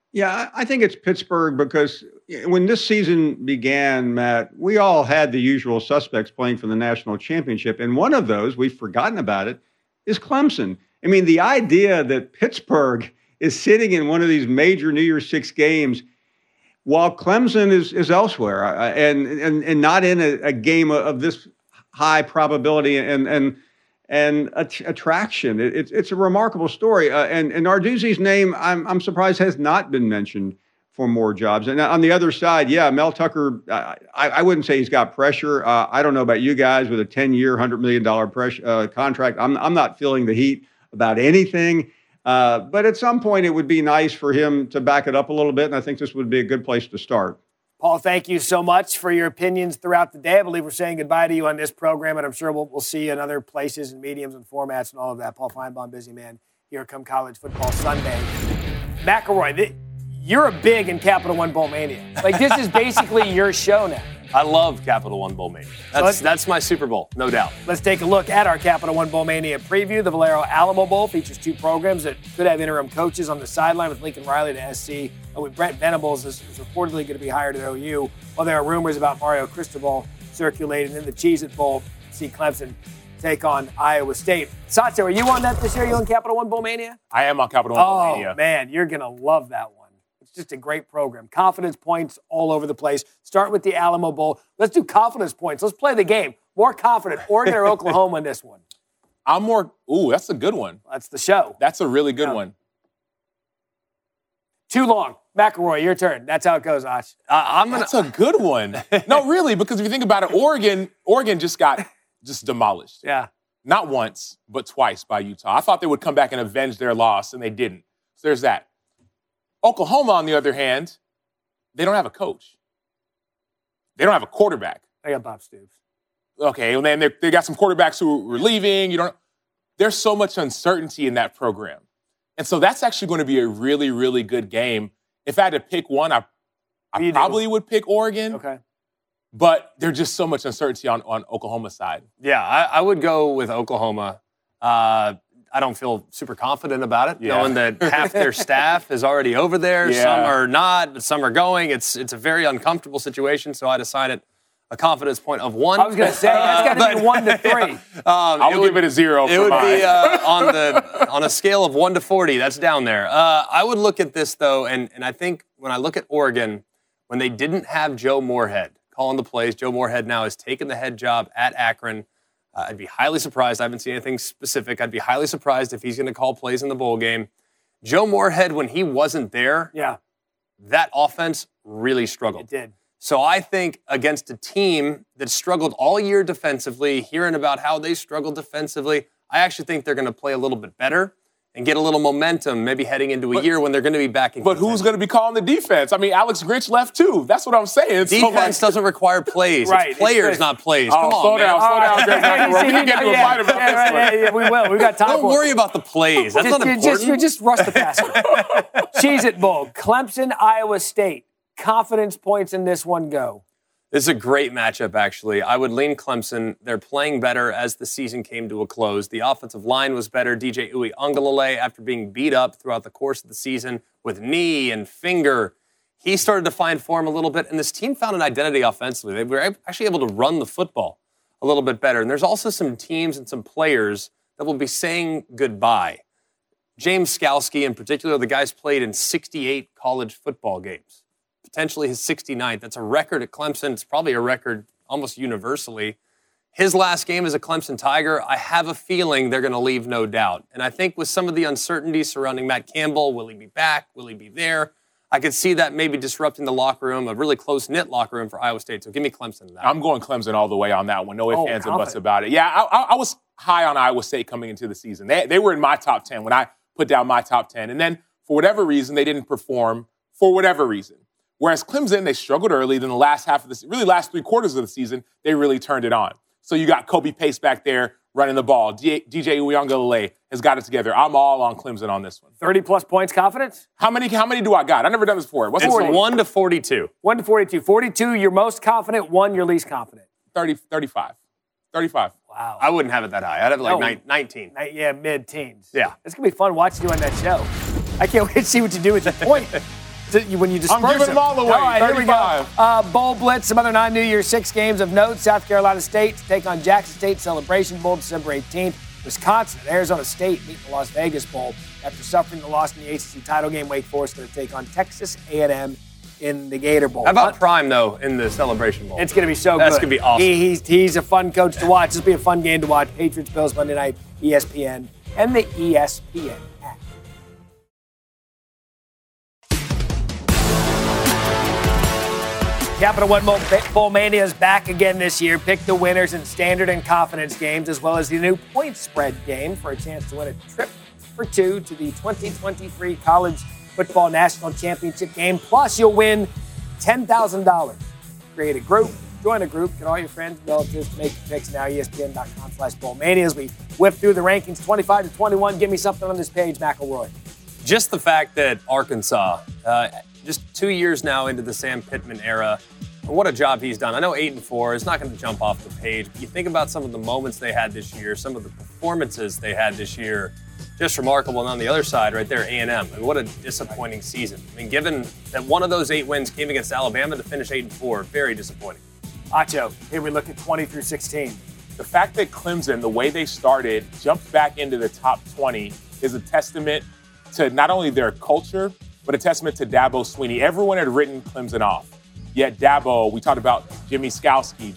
Yeah, I think it's Pittsburgh because when this season began, Matt, we all had the usual suspects playing for the national championship. And one of those, we've forgotten about it, is Clemson. I mean, the idea that Pittsburgh is sitting in one of these major New Year's Six games while Clemson is elsewhere and not in a game of this high probability and attraction. It's a remarkable story. And Narduzzi's name, I'm surprised, has not been mentioned for more jobs. And on the other side, yeah, Mel Tucker, I wouldn't say he's got pressure. I don't know about you guys with a 10-year, $100 million contract. I'm not feeling the heat about anything. But at some point, it would be nice for him to back it up a little bit. And I think this would be a good place to start. Paul, thank you so much for your opinions throughout the day. I believe we're saying goodbye to you on this program, and I'm sure we'll see you in other places and mediums and formats and all of that. Paul Feinbaum, busy man, here come College Football Sunday. McElroy, you're a big in Capital One Bowl Mania. Like, this is basically your show now. I love Capital One Bowl Mania. That's my Super Bowl, no doubt. Let's take a look at our Capital One Bowl Mania preview. The Valero Alamo Bowl features two programs that could have interim coaches on the sideline, with Lincoln Riley to SC, and with Brent Venables is reportedly going to be hired at OU, while there are rumors about Mario Cristobal circulating. In the Cheez-It Bowl, see Clemson take on Iowa State. Satya, are you on that this year? Are you on Capital One Bowl Mania? I am on Capital One Bowl Mania. Oh, man, you're going to love that one. It's just a great program. Confidence points all over the place. Start with the Alamo Bowl. Let's do confidence points. Let's play the game. More confident, Oregon or Oklahoma in this one? I'm more, that's a good one. That's the show. That's a really good one. Too long. McElroy, your turn. That's how it goes, Ash. That's a good one. No, really, because if you think about it, Oregon just got demolished. Yeah. Not once, but twice by Utah. I thought they would come back and avenge their loss, and they didn't. So there's that. Oklahoma, on the other hand, they don't have a coach. They don't have a quarterback. They got Bob Stoops. Okay, and then they got some quarterbacks who were leaving. There's so much uncertainty in that program. And so that's actually going to be a really, really good game. If I had to pick one, I probably would pick Oregon. Okay. But there's just so much uncertainty on Oklahoma's side. Yeah, I would go with Oklahoma. I don't feel super confident about it, knowing that half their staff is already over there. Yeah. Some are not, some are going. It's a very uncomfortable situation, so I decided a confidence point of 1. I was going to say, that's got to be 1 to 3. I would give it a 0 for It would mine. be on a scale of 1 to 40. That's down there. I would look at this, though, and I think when I look at Oregon, when they didn't have Joe Moorhead calling the plays, Joe Moorhead now has taken the head job at Akron. I'd be highly surprised. I haven't seen anything specific. I'd be highly surprised if he's going to call plays in the bowl game. Joe Moorhead, when he wasn't there, that offense really struggled. It did. So I think against a team that struggled all year defensively, hearing about how they struggled defensively, I actually think they're going to play a little bit better and get a little momentum maybe heading into a year when they're going to be back in contention. Who's going to be calling the defense? I mean, Alex Grinch left too. That's what I'm saying. Defense doesn't require plays. Right. It's players, not plays. Oh, Come on, slow man. down, Greg McElroy. We can get into a fight about this one. Yeah, we will. We got time Don't for worry about the plays. That's not important. Just rush the passer. Cheez-It Bowl. Clemson, Iowa State. Confidence points in this one go. This is a great matchup, actually. I would lean Clemson. They're playing better as the season came to a close. The offensive line was better. DJ Uiagalelei, after being beat up throughout the course of the season with knee and finger, he started to find form a little bit, and this team found an identity offensively. They were actually able to run the football a little bit better. And there's also some teams and some players that will be saying goodbye. James Skalski, in particular, the guy's played in 68 college football games. Potentially his 69th. That's a record at Clemson. It's probably a record almost universally. His last game as a Clemson Tiger, I have a feeling they're going to leave no doubt. And I think with some of the uncertainty surrounding Matt Campbell, will he be back? Will he be there? I could see that maybe disrupting the locker room, a really close-knit locker room for Iowa State. So give me Clemson in that. I'm going Clemson all the way on that one. No ifs, ands, and buts about it. Yeah, I was high on Iowa State coming into the season. They were in my top 10 when I put down my top 10. And then for whatever reason, they didn't perform for whatever reason. Whereas Clemson, they struggled early. Then the last half of the season, really last 3 quarters of the season, they really turned it on. So you got Kobe Pace back there running the ball. DJ Uiagalelei has got it together. I'm all on Clemson on this one. 30-plus points confidence? How many do I got? I've never done this before. What's it's 1 to 42. 1 to 42. 42, you're most confident. 1, you're least confident. 35. Wow. I wouldn't have it that high. I'd have it like 19. Yeah, mid-teens. Yeah. It's going to be fun watching you on that show. I can't wait to see what you do with your point. when you disperse I'm giving them all away. All right, 35. Here we go. Bowl Blitz, some other non-New Year's Six games of note. South Carolina State to take on Jackson State Celebration Bowl December 18th. Wisconsin and Arizona State meet the Las Vegas Bowl. After suffering the loss in the ACC title game, Wake Forest going to take on Texas A&M in the Gator Bowl. How about Prime, though, in the Celebration Bowl? It's going to be so good. That's going to be awesome. He's a fun coach to watch. This will be a fun game to watch. Patriots, Bills, Monday night, ESPN, and the ESPN app. Capital One Bowl Mania is back again this year. Pick the winners in standard and confidence games, as well as the new point spread game for a chance to win a trip for two to the 2023 College Football National Championship game. Plus, you'll win $10,000. Create a group, join a group, get all your friends and relatives to make the picks now. ESPN.com/BowlMania. As we whip through the rankings, 25 to 21. Give me something on this page, McElroy. Just the fact that Arkansas, just 2 years now into the Sam Pittman era, what a job he's done. I know 8-4 is not going to jump off the page, but you think about some of the moments they had this year, some of the performances they had this year, just remarkable. And on the other side, right there, A&M. And what a disappointing season. I mean, given that one of those 8 wins came against Alabama to finish 8-4, very disappointing. Acho, here we look at 20 through 16. The fact that Clemson, the way they started, jumped back into the top 20 is a testament to not only their culture, but a testament to Dabo Swinney. Everyone had written Clemson off. Yet Dabo, we talked about Jamie Skalski,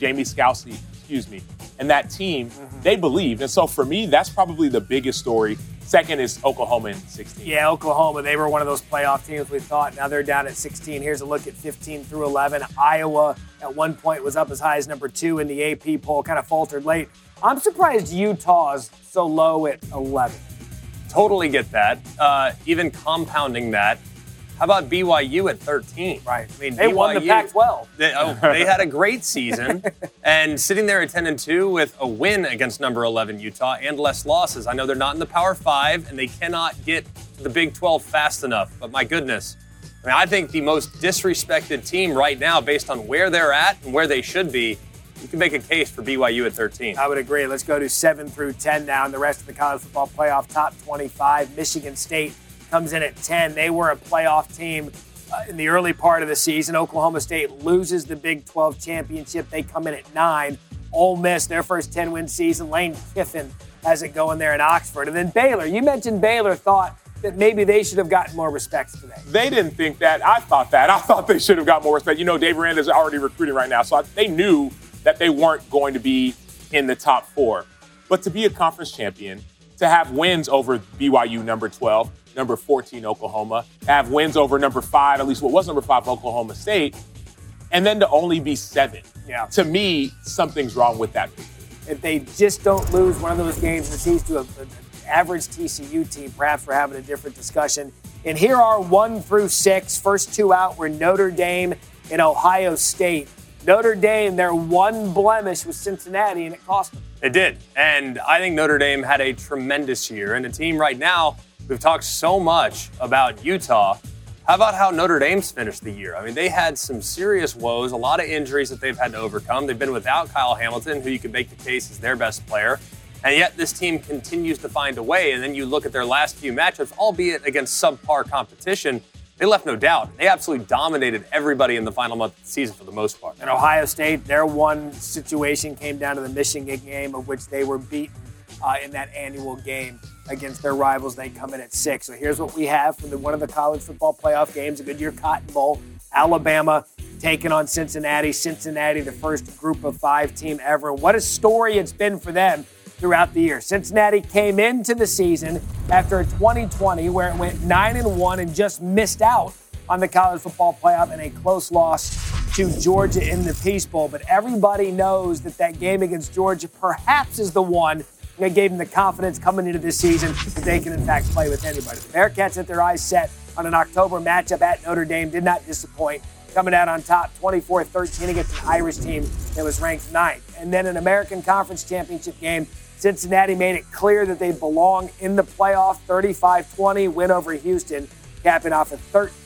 and that team, they believed. And so for me, that's probably the biggest story. Second is Oklahoma in 16. Yeah, Oklahoma, they were one of those playoff teams we thought. Now they're down at 16. Here's a look at 15 through 11. Iowa at one point was up as high as number 2 in the AP poll, kind of faltered late. I'm surprised Utah's so low at 11. Totally get that. Even compounding that, how about BYU at 13? Right. I mean, they BYU, won the Pac-12. They had a great season, and sitting there at 10-2 with a win against number 11 Utah and less losses. I know they're not in the Power 5, and they cannot get to the Big 12 fast enough. But my goodness, I mean, I think the most disrespected team right now, based on where they're at and where they should be, you can make a case for BYU at 13. I would agree. Let's go to 7 through 10 now, and the rest of the college football playoff top 25. Michigan State comes in at 10. They were a playoff team in the early part of the season. Oklahoma State loses the Big 12 championship. They come in at 9. Ole Miss, their first 10-win season. Lane Kiffin has it going there in Oxford. And then Baylor. You mentioned Baylor thought that maybe they should have gotten more respect today. They didn't think that. I thought that. I thought they should have got more respect. You know, Dave Aranda's already recruiting right now, so they knew that they weren't going to be in the top 4. But to be a conference champion, to have wins over BYU number 12, number 14 Oklahoma, have wins over number 5, at least what was number 5 Oklahoma State, and then to only be 7. Yeah. To me, something's wrong with that picture. If they just don't lose one of those games in the season to an average TCU team, perhaps we're having a different discussion. And here are 1 through 6. First 2 out were Notre Dame and Ohio State. Notre Dame, their one blemish was Cincinnati, and it cost them. It did. And I think Notre Dame had a tremendous year. And the team right now, we've talked so much about Utah. How about how Notre Dame's finished the year? I mean, they had some serious woes, a lot of injuries that they've had to overcome. They've been without Kyle Hamilton, who you could make the case is their best player. And yet this team continues to find a way. And then you look at their last few matchups, albeit against subpar competition, they left no doubt. They absolutely dominated everybody in the final month of the season for the most part. And Ohio State, their one situation came down to the Michigan game, of which they were beaten in that annual game against their rivals. They come in at 6. So here's what we have for one of the college football playoff games, a Goodyear Cotton Bowl. Alabama taking on Cincinnati. Cincinnati, the first group of 5 team ever. What a story it's been for them throughout the year. Cincinnati came into the season after a 2020 where it went 9-1 and just missed out on the college football playoff in a close loss to Georgia in the Peach Bowl. But everybody knows that game against Georgia perhaps is the one that gave them the confidence coming into this season that they can, in fact, play with anybody. The Bearcats had their eyes set on an October matchup at Notre Dame, did not disappoint, coming out on top 24-13 against an Irish team that was ranked 9th. And then an American Conference Championship game, Cincinnati made it clear that they belong in the playoff, 35-20 win over Houston, capping off a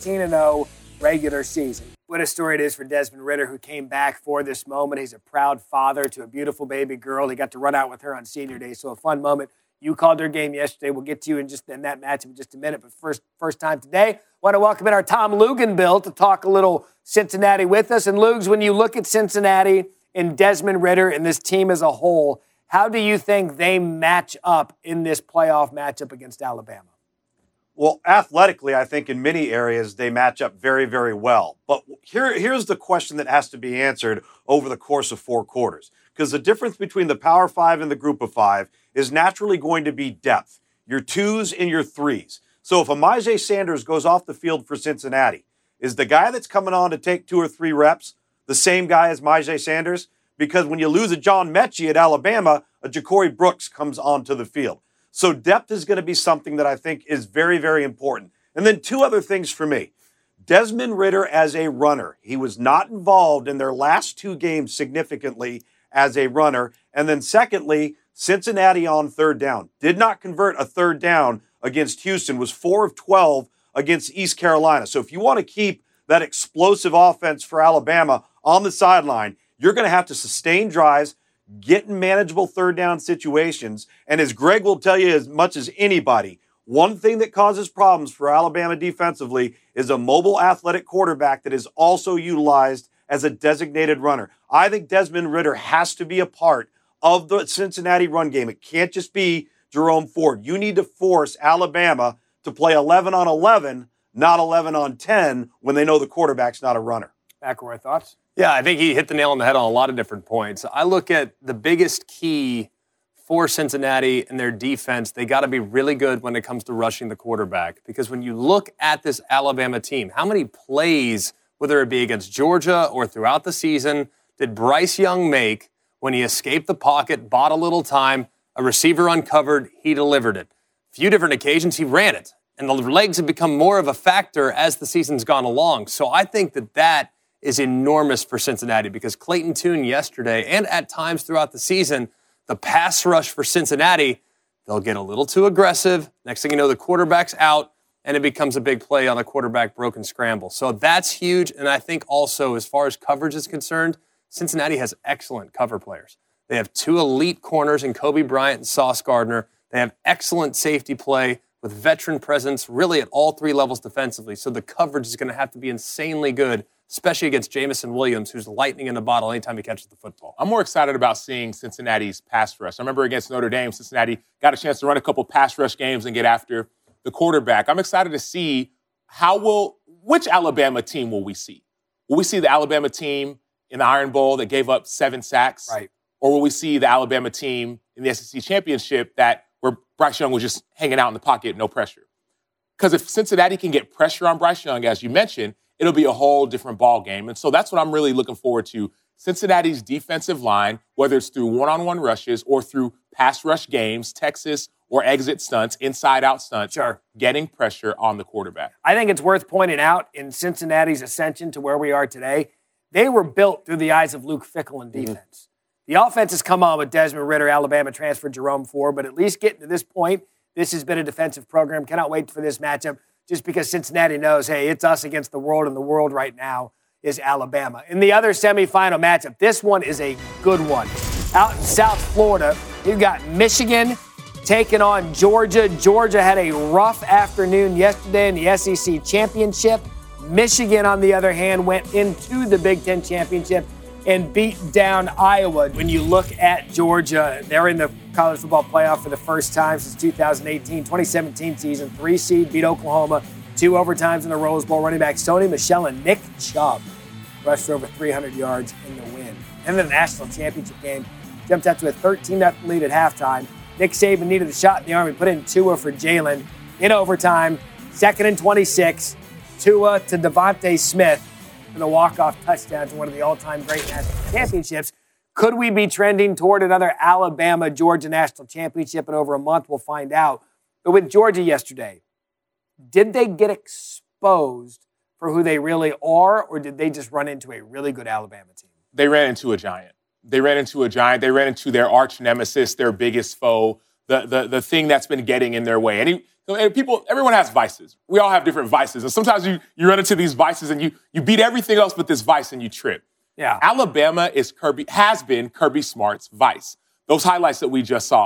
13-0 regular season. What a story it is for Desmond Ridder, who came back for this moment. He's a proud father to a beautiful baby girl. He got to run out with her on senior day, so a fun moment. You called their game yesterday. We'll get to you in that matchup in just a minute. But first time today, want to welcome in our Tom Luginbill to talk a little Cincinnati with us. And Lugs, when you look at Cincinnati and Desmond Ridder and this team as a whole, how do you think they match up in this playoff matchup against Alabama? Well, athletically, I think in many areas they match up very, very well. But here's the question that has to be answered over the course of 4 quarters. Because the difference between the Power 5 and the Group of 5 is naturally going to be depth, your 2s and your 3s. So if Myjai Sanders goes off the field for Cincinnati, is the guy that's coming on to take 2 or 3 reps the same guy as Myjai Sanders? Because when you lose a John Mechie at Alabama, a Ja'Corey Brooks comes onto the field. So depth is going to be something that I think is very, very important. And then 2 other things for me. Desmond Ridder as a runner. He was not involved in their last 2 games significantly as a runner. And then secondly, Cincinnati on 3rd down. Did not convert a 3rd down against Houston. Was 4 of 12 against East Carolina. So if you want to keep that explosive offense for Alabama on the sideline, you're going to have to sustain drives, get in manageable 3rd down situations. And as Greg will tell you as much as anybody, one thing that causes problems for Alabama defensively is a mobile athletic quarterback that is also utilized as a designated runner. I think Desmond Ridder has to be a part of the Cincinnati run game. It can't just be Jerome Ford. You need to force Alabama to play 11 on 11, not 11 on 10 when they know the quarterback's not a runner. McElroy, thoughts? Yeah, I think he hit the nail on the head on a lot of different points. I look at the biggest key for Cincinnati and their defense. They got to be really good when it comes to rushing the quarterback. Because when you look at this Alabama team, how many plays, whether it be against Georgia or throughout the season, did Bryce Young make when he escaped the pocket, bought a little time, a receiver uncovered, he delivered it. A few different occasions, he ran it. And the legs have become more of a factor as the season's gone along. So I think that is enormous for Cincinnati because Clayton Tune yesterday and at times throughout the season, the pass rush for Cincinnati, they'll get a little too aggressive. Next thing you know, the quarterback's out, and it becomes a big play on a quarterback broken scramble. So that's huge. And I think also, as far as coverage is concerned, Cincinnati has excellent cover players. They have 2 elite corners in Kobe Bryant and Sauce Gardner. They have excellent safety play with veteran presence really at all 3 levels defensively. So the coverage is going to have to be insanely good, especially against Jameson Williams, who's lightning in the bottle anytime he catches the football. I'm more excited about seeing Cincinnati's pass rush. I remember against Notre Dame, Cincinnati got a chance to run a couple pass rush games and get after the quarterback. I'm excited to see which Alabama team will we see? Will we see the Alabama team in the Iron Bowl that gave up 7 sacks? Right. Or will we see the Alabama team in the SEC Championship where Bryce Young was just hanging out in the pocket, no pressure? Because if Cincinnati can get pressure on Bryce Young, as you mentioned, it'll be a whole different ball game. And so that's what I'm really looking forward to. Cincinnati's defensive line, whether it's through one-on-one rushes or through pass rush games, Texas or exit stunts, inside-out stunts, sure, getting pressure on the quarterback. I think it's worth pointing out in Cincinnati's ascension to where we are today, they were built through the eyes of Luke Fickell in defense. Mm-hmm. The offense has come on with Desmond Ridder, Alabama transfer Jerome Ford, but at least getting to this point, this has been a defensive program. Cannot wait for this matchup just because Cincinnati knows, hey, it's us against the world, and the world right now is Alabama. In the other semifinal matchup, this one is a good one. Out in South Florida, you've got Michigan taking on Georgia. Georgia had a rough afternoon yesterday in the SEC Championship. Michigan, on the other hand, went into the Big Ten Championship and beat down Iowa. When you look at Georgia, they're in the college football playoff for the first time since 2018, 2017 season. 3 seed, beat Oklahoma, 2 overtimes in the Rose Bowl. Running back Sony Michel and Nick Chubb rushed for over 300 yards in the win. And the national championship game jumped out to a 13-0 lead at halftime. Nick Saban needed a shot in the arm. He put in Tua for Jalen in overtime. 2nd and 26. Tua to Devontae Smith for the walk-off touchdown to one of the all-time great national championships. Could we be trending toward another Alabama-Georgia national championship in over a month? We'll find out. But with Georgia yesterday, did they get exposed for who they really are, or did they just run into a really good Alabama team? They ran into a giant. They ran into their arch nemesis, their biggest foe, the thing that's been getting in their way. And everyone has vices. We all have different vices. And sometimes you run into these vices and you beat everything else but this vice and you trip. Yeah. Alabama has been Kirby Smart's vice. Those highlights that we just saw.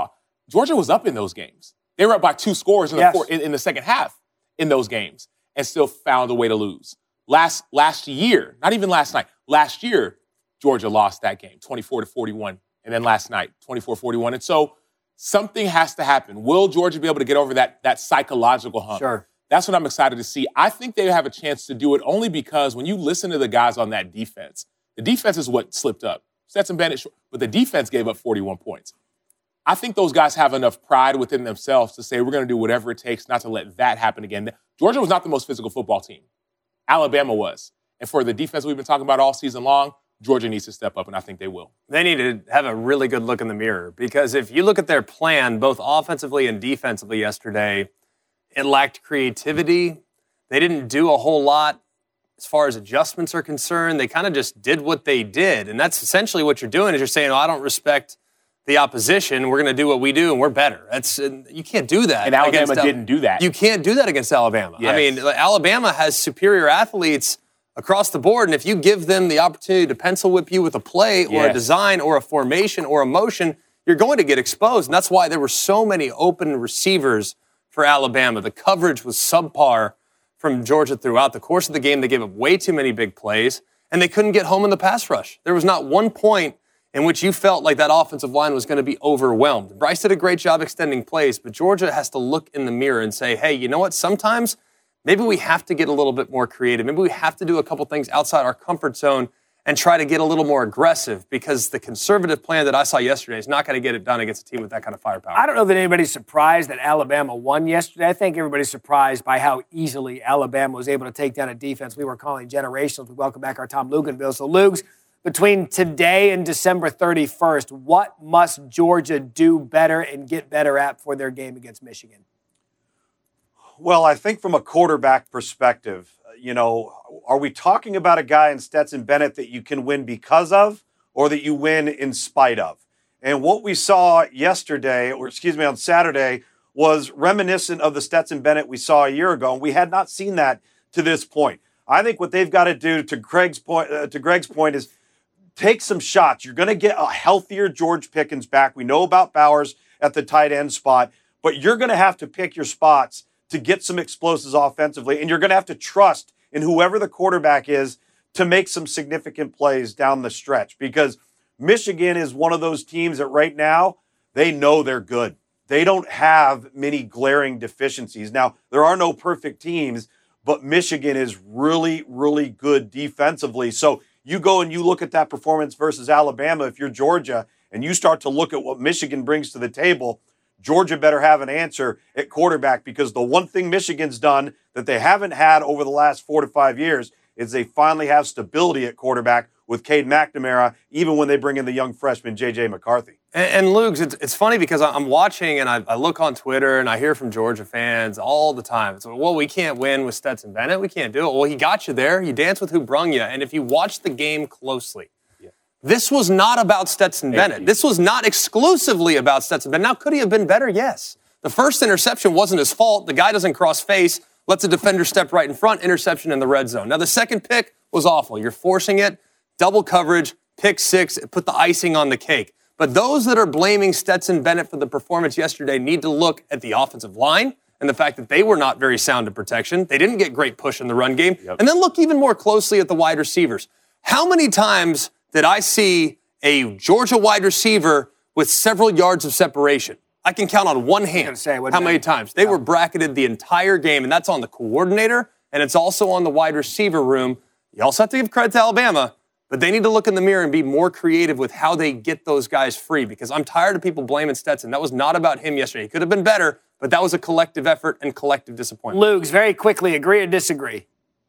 Georgia was up in those games. They were up by 2 scores in the second half in those games and still found a way to lose. Last year, not even last night, last year, Georgia lost that game, 24-41. And then last night, 24-41. And so something has to happen. Will Georgia be able to get over that psychological hump? Sure. That's what I'm excited to see. I think they have a chance to do it only because when you listen to the guys on that defense, the defense is what slipped up. Stetson Bennett, but the defense gave up 41 points. I think those guys have enough pride within themselves to say, we're going to do whatever it takes not to let that happen again. Georgia was not the most physical football team. Alabama was. And for the defense we've been talking about all season long, Georgia needs to step up, and I think they will. They need to have a really good look in the mirror because if you look at their plan, both offensively and defensively yesterday, it lacked creativity. They didn't do a whole lot as far as adjustments are concerned. They kind of just did what they did, and that's essentially what you're doing is you're saying, I don't respect the opposition. We're going to do what we do, and we're better. You can't do that. And Alabama didn't do that. You can't do that against Alabama. Yes. I mean, Alabama has superior athletes across the board, and if you give them the opportunity to pencil whip you with a play or a design or a formation or a motion, you're going to get exposed. And that's why there were so many open receivers for Alabama. The coverage was subpar from Georgia throughout the course of the game. They gave up way too many big plays, and they couldn't get home in the pass rush. There was not one point in which you felt like that offensive line was going to be overwhelmed. Bryce did a great job extending plays, but Georgia has to look in the mirror and say, hey, you know what? Sometimes maybe we have to get a little bit more creative. Maybe we have to do a couple things outside our comfort zone and try to get a little more aggressive because the conservative plan that I saw yesterday is not going to get it done against a team with that kind of firepower. I don't know that anybody's surprised that Alabama won yesterday. I think everybody's surprised by how easily Alabama was able to take down a defense we were calling generational. We welcome back our Tom Luganville. So, Lugs, between today and December 31st, what must Georgia do better and get better at for their game against Michigan? Well, I think from a quarterback perspective, are we talking about a guy in Stetson Bennett that you can win because of or that you win in spite of? And what we saw on Saturday was reminiscent of the Stetson Bennett we saw a year ago, and we had not seen that to this point. I think what they've got to do, to Greg's point, is take some shots. You're going to get a healthier George Pickens back. We know about Bowers at the tight end spot, but you're going to have to pick your spots to get some explosives offensively, and you're going to have to trust in whoever the quarterback is to make some significant plays down the stretch because Michigan is one of those teams that right now, they know they're good. They don't have many glaring deficiencies. Now, there are no perfect teams, but Michigan is really, really good defensively. So you go and you look at that performance versus Alabama, if you're Georgia, and you start to look at what Michigan brings to the table, Georgia better have an answer at quarterback because the one thing Michigan's done that they haven't had over the last 4 to 5 years is they finally have stability at quarterback with Cade McNamara, even when they bring in the young freshman, J.J. McCarthy. And Lugs, it's funny because I'm watching and I look on Twitter and I hear from Georgia fans all the time. It's like, well, we can't win with Stetson Bennett. We can't do it. Well, he got you there. You dance with who brung you. And if you watch the game closely, this was not about Stetson Bennett. This was not exclusively about Stetson Bennett. Now, could he have been better? Yes. The first interception wasn't his fault. The guy doesn't cross face, lets a defender step right in front, interception in the red zone. Now, the second pick was awful. You're forcing it, double coverage, pick six, put the icing on the cake. But those that are blaming Stetson Bennett for the performance yesterday need to look at the offensive line and the fact that they were not very sound in protection. They didn't get great push in the run game. And then look even more closely at the wide receivers. How many times did I see a Georgia wide receiver with several yards of separation? I can count on one hand how many times. They were bracketed the entire game, and that's on the coordinator, and it's also on the wide receiver room. You also have to give credit to Alabama, but they need to look in the mirror and be more creative with how they get those guys free because I'm tired of people blaming Stetson. That was not about him yesterday. He could have been better, but that was a collective effort and collective disappointment. Lugs, very quickly, agree or disagree?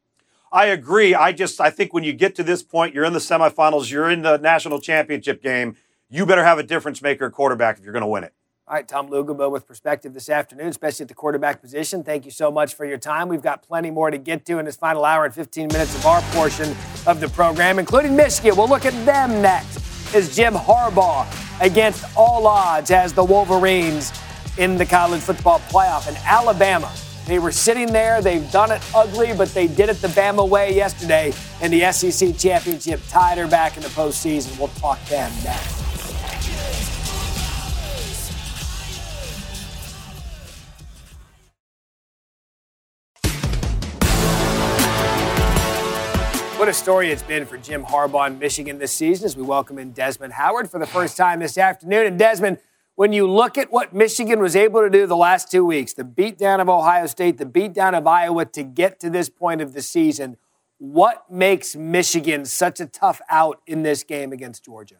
I agree. I think when you get to this point, you're in the semifinals, you're in the national championship game, you better have a difference maker quarterback if you're going to win it. All right, Tom Luganville with perspective this afternoon, especially at the quarterback position. Thank you so much for your time. We've got plenty more to get to in this final hour and 15 minutes of our portion of the program, including Michigan. We'll look at them next as Jim Harbaugh, against all odds, has the Wolverines in the college football playoff. And Alabama, they were sitting there. They've done it ugly, but they did it the Bama way yesterday in the SEC championship, tied her back in the postseason. We'll talk them next. What a story it's been for Jim Harbaugh in Michigan this season as we welcome in Desmond Howard for the first time this afternoon. And Desmond, when you look at what Michigan was able to do the last 2 weeks, the beatdown of Ohio State, the beatdown of Iowa to get to this point of the season, what makes Michigan such a tough out in this game against Georgia?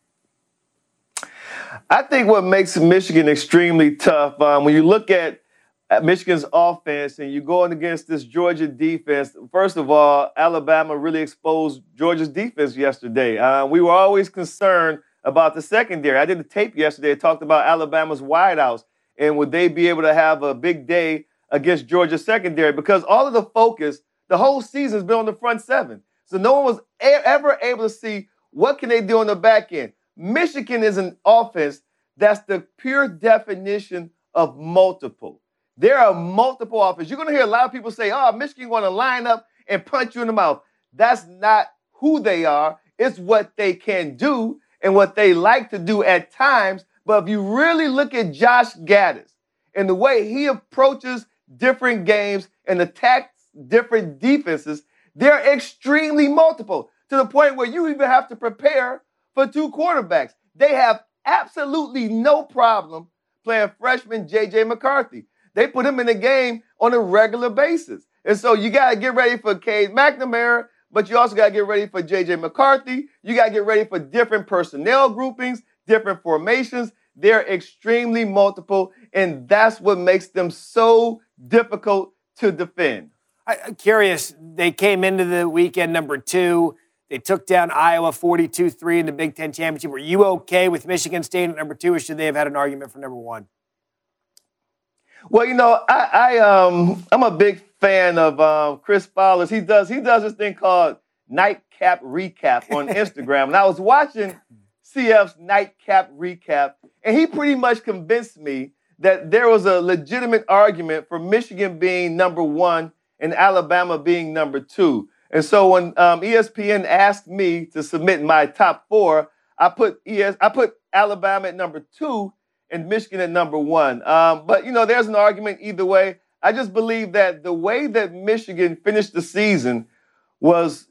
I think what makes Michigan extremely tough, when you look at Michigan's offense and you're going against this Georgia defense, first of all, Alabama really exposed Georgia's defense yesterday. We were always concerned about the secondary. I did a tape yesterday. I talked about Alabama's wideouts and would they be able to have a big day against Georgia's secondary, because all of the focus the whole season has been on the front seven. So no one was ever able to see what can they do on the back end. Michigan is an offense that's the pure definition of multiple. There are multiple offenses. You're going to hear a lot of people say, Michigan going to line up and punch you in the mouth. That's not who they are. It's what they can do and what they like to do at times. But if you really look at Josh Gaddis and the way he approaches different games and attacks different defenses, they're extremely multiple to the point where you even have to prepare for two quarterbacks. They have absolutely no problem playing freshman J.J. McCarthy. They put him in the game on a regular basis. And so you got to get ready for Cade McNamara, but you also got to get ready for J.J. McCarthy. You got to get ready for different personnel groupings, different formations. They're extremely multiple, and that's what makes them so difficult to defend. I'm curious, they came into the weekend number 2. They took down Iowa 42-3 in the Big Ten Championship. Were you okay with Michigan State at number 2, or should they have had an argument for number 1? Well, I'm a big fan of Chris Fowler's. He does this thing called Nightcap Recap on Instagram. And I was watching CF's Nightcap Recap, and he pretty much convinced me that there was a legitimate argument for Michigan being number 1 and Alabama being number 2. And so when ESPN asked me to submit my top 4, I put Alabama at number 2 and Michigan at number 1. But there's an argument either way. I just believe that the way that Michigan finished the season was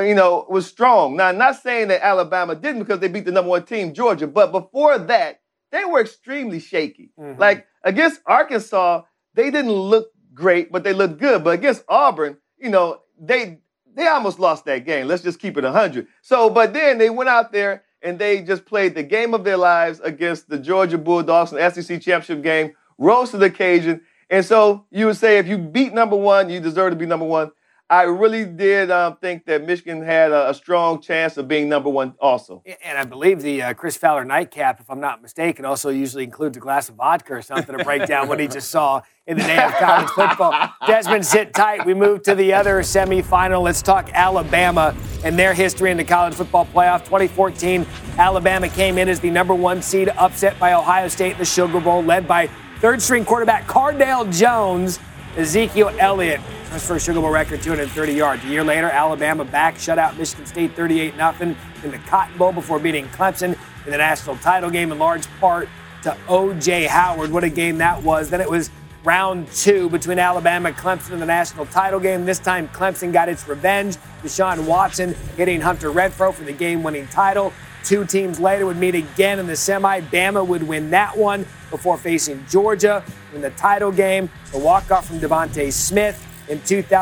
strong. Now, I'm not saying that Alabama didn't because they beat the number 1 team, Georgia. But before that, they were extremely shaky. Mm-hmm. Like against Arkansas, they didn't look great, but they looked good. But against Auburn, they almost lost that game. Let's just keep it 100. But then they went out there and they just played the game of their lives against the Georgia Bulldogs in the SEC championship game, rose to the occasion. And so you would say if you beat number 1, you deserve to be number 1. I really did think that Michigan had a strong chance of being number 1 also. And I believe the Chris Fowler nightcap, if I'm not mistaken, also usually includes a glass of vodka or something to break down what he just saw in the day of college football. Desmond, sit tight. We move to the other semifinal. Let's talk Alabama and their history in the college football playoff. 2014, Alabama came in as the number 1 seed, upset by Ohio State in the Sugar Bowl, led by third-string quarterback Cardale Jones. Ezekiel Elliott, his first Sugar Bowl record, 230 yards. A year later, Alabama back, shut out Michigan State 38-0 in the Cotton Bowl before beating Clemson in the national title game, in large part to O.J. Howard. What a game that was. Then it was round 2 between Alabama and Clemson in the national title game. This time, Clemson got its revenge. Deshaun Watson hitting Hunter Renfrow for the game-winning title. 2 teams later would meet again in the semi. Bama would win that one before facing Georgia in the title game. The walk-off from Devontae Smith in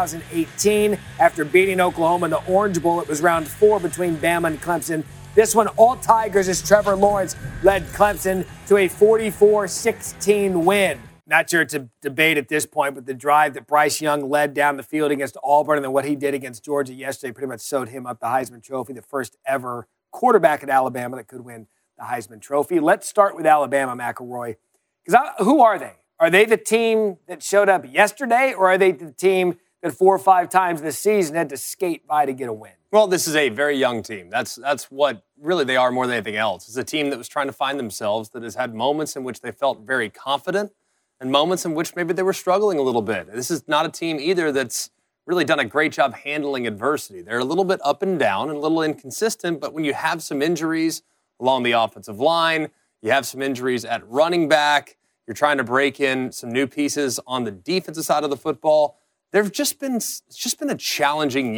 2018. After beating Oklahoma in the Orange Bowl, it was round 4 between Bama and Clemson. This one, all Tigers, as Trevor Lawrence led Clemson to a 44-16 win. Not sure it's a debate at this point, but the drive that Bryce Young led down the field against Auburn and then what he did against Georgia yesterday pretty much sewed him up the Heisman Trophy, the first ever quarterback at Alabama that could win the Heisman Trophy. Let's start with Alabama, McElroy. Because who are they? Are they the team that showed up yesterday, or are they the team that 4 or 5 times this season had to skate by to get a win? Well, this is a very young team. That's what really they are more than anything else. It's a team that was trying to find themselves, that has had moments in which they felt very confident and moments in which maybe they were struggling a little bit. This is not a team either that's really done a great job handling adversity. They're a little bit up and down and a little inconsistent, but when you have some injuries along the offensive line, you have some injuries at running back, you're trying to break in some new pieces on the defensive side of the football, it's just been a challenging year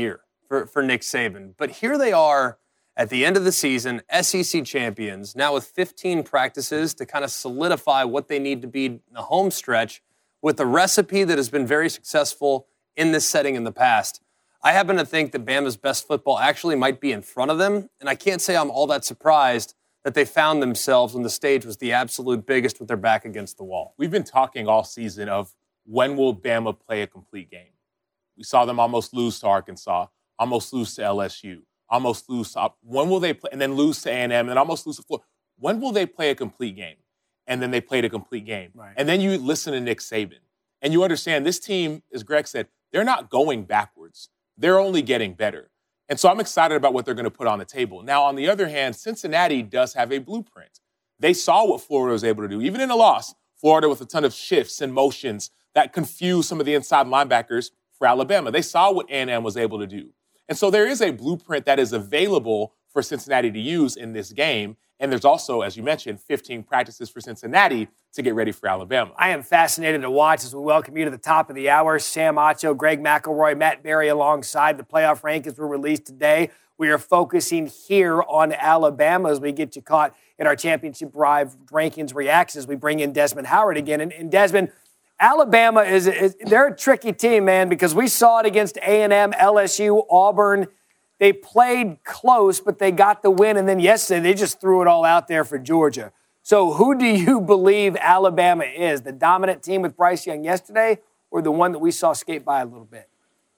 for Nick Saban. But here they are at the end of the season, SEC champions, now with 15 practices to kind of solidify what they need to be in the home stretch with a recipe that has been very successful in this setting in the past. I happen to think that Bama's best football actually might be in front of them, and I can't say I'm all that surprised that they found themselves when the stage was the absolute biggest with their back against the wall. We've been talking all season of when will Bama play a complete game? We saw them almost lose to Arkansas, almost lose to LSU, almost lose to, when will they play, and then lose to A&M, and then almost lose to Florida. When will they play a complete game? And then they played a complete game. Right. And then you listen to Nick Saban, and you understand this team, as Greg said, they're not going backwards. They're only getting better. And so I'm excited about what they're going to put on the table. Now, on the other hand, Cincinnati does have a blueprint. They saw what Florida was able to do. Even in a loss, Florida with a ton of shifts and motions that confused some of the inside linebackers for Alabama. They saw what A&M was able to do. And so there is a blueprint that is available for Cincinnati to use in this game. And there's also, as you mentioned, 15 practices for Cincinnati to get ready for Alabama. I am fascinated to watch as we welcome you to the top of the hour. Sam Acho, Greg McElroy, Matt Berry alongside. The playoff rankings were released today. We are focusing here on Alabama as we get you caught in our championship drive rankings reactions as we bring in Desmond Howard again. And Desmond, Alabama they're a tricky team, man, because we saw it against A&M, LSU, Auburn. They played close, but they got the win. And then yesterday, they just threw it all out there for Georgia. So who do you believe Alabama is? The dominant team with Bryce Young yesterday or the one that we saw skate by a little bit?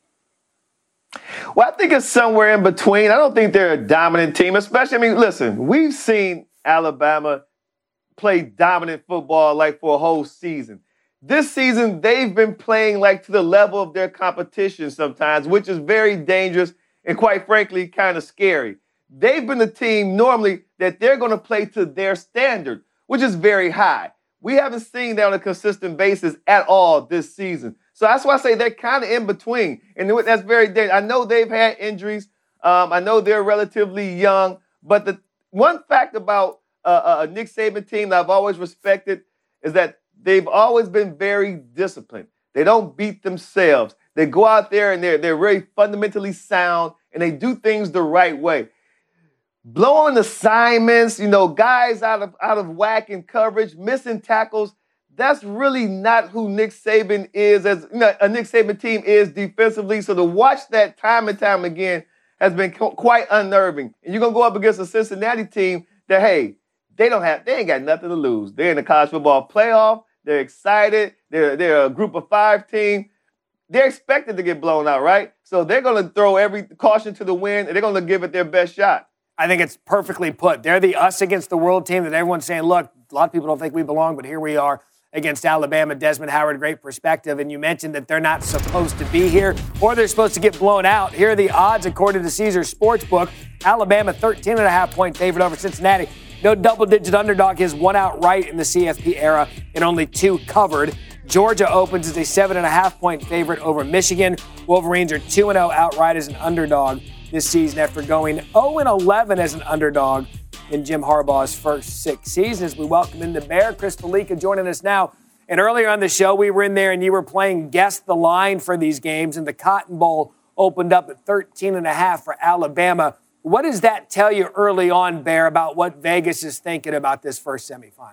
Well, I think it's somewhere in between. I don't think they're a dominant team, especially, listen, we've seen Alabama play dominant football like for a whole season. This season, they've been playing like to the level of their competition sometimes, which is very dangerous and quite frankly, kind of scary. They've been the team normally that they're going to play to their standard, which is very high. We haven't seen that on a consistent basis at all this season. So that's why I say they're kind of in between. And that's very dangerous. I know they've had injuries. I know they're relatively young. But the one fact about a Nick Saban team that I've always respected is that they've always been very disciplined. They don't beat themselves. They go out there and they're very fundamentally sound and they do things the right way. Blowing assignments, guys out of whack in coverage, missing tackles, that's really not who Nick Saban is, as a Nick Saban team is defensively. So to watch that time and time again has been quite unnerving. And you're going to go up against a Cincinnati team that, hey, they ain't got nothing to lose. They're in the college football playoff. They're excited. They're a group of 5 team. They're expected to get blown out, right? So they're going to throw every caution to the wind, and they're going to give it their best shot. I think it's perfectly put. They're the us against the world team that everyone's saying, look, a lot of people don't think we belong, but here we are against Alabama. Desmond Howard, great perspective. And you mentioned that they're not supposed to be here or they're supposed to get blown out. Here are the odds according to Caesars Sportsbook. Alabama, 13.5-point favorite over Cincinnati. No double-digit underdog has won outright in the CFP era and only 2 covered. Georgia opens as a 7.5-point favorite over Michigan. Wolverines are 2-0 outright as an underdog this season after going 0-11 as an underdog in Jim Harbaugh's first 6 seasons. We welcome in the Bear, Chris Felica, joining us now. And earlier on the show, we were in there and you were playing Guess the Line for these games, and the Cotton Bowl opened up at 13.5 for Alabama. What does that tell you early on, Bear, about what Vegas is thinking about this first semifinal?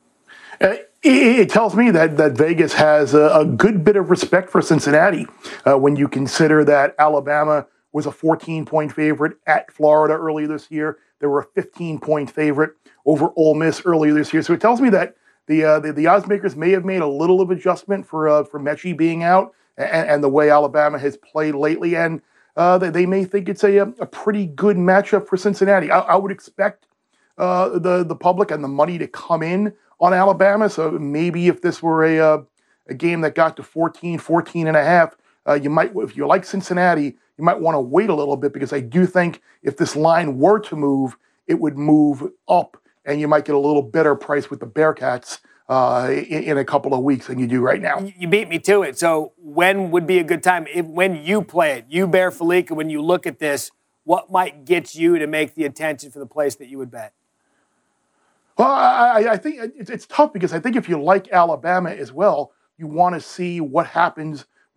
It tells me that Vegas has a good bit of respect for Cincinnati when you consider that Alabama was a 14-point favorite at Florida earlier this year. They were a 15-point favorite over Ole Miss earlier this year. So it tells me that the odds makers may have made a little of adjustment for Mechie being out and the way Alabama has played lately, and they may think it's a pretty good matchup for Cincinnati. I would expect the public and the money to come in on Alabama. So maybe if this were a game that got to 14.5, you might, if you like Cincinnati, you might want to wait a little bit, because I do think if this line were to move, it would move up, and you might get a little better price with the Bearcats in a couple of weeks than you do right now. You beat me to it. So when would be a good time? When you play it, you, Bear, Felica, when you look at this, what might get you to make the attention for the place that you would bet? Well, I think it's tough, because I think if you like Alabama as well, you want to see what happens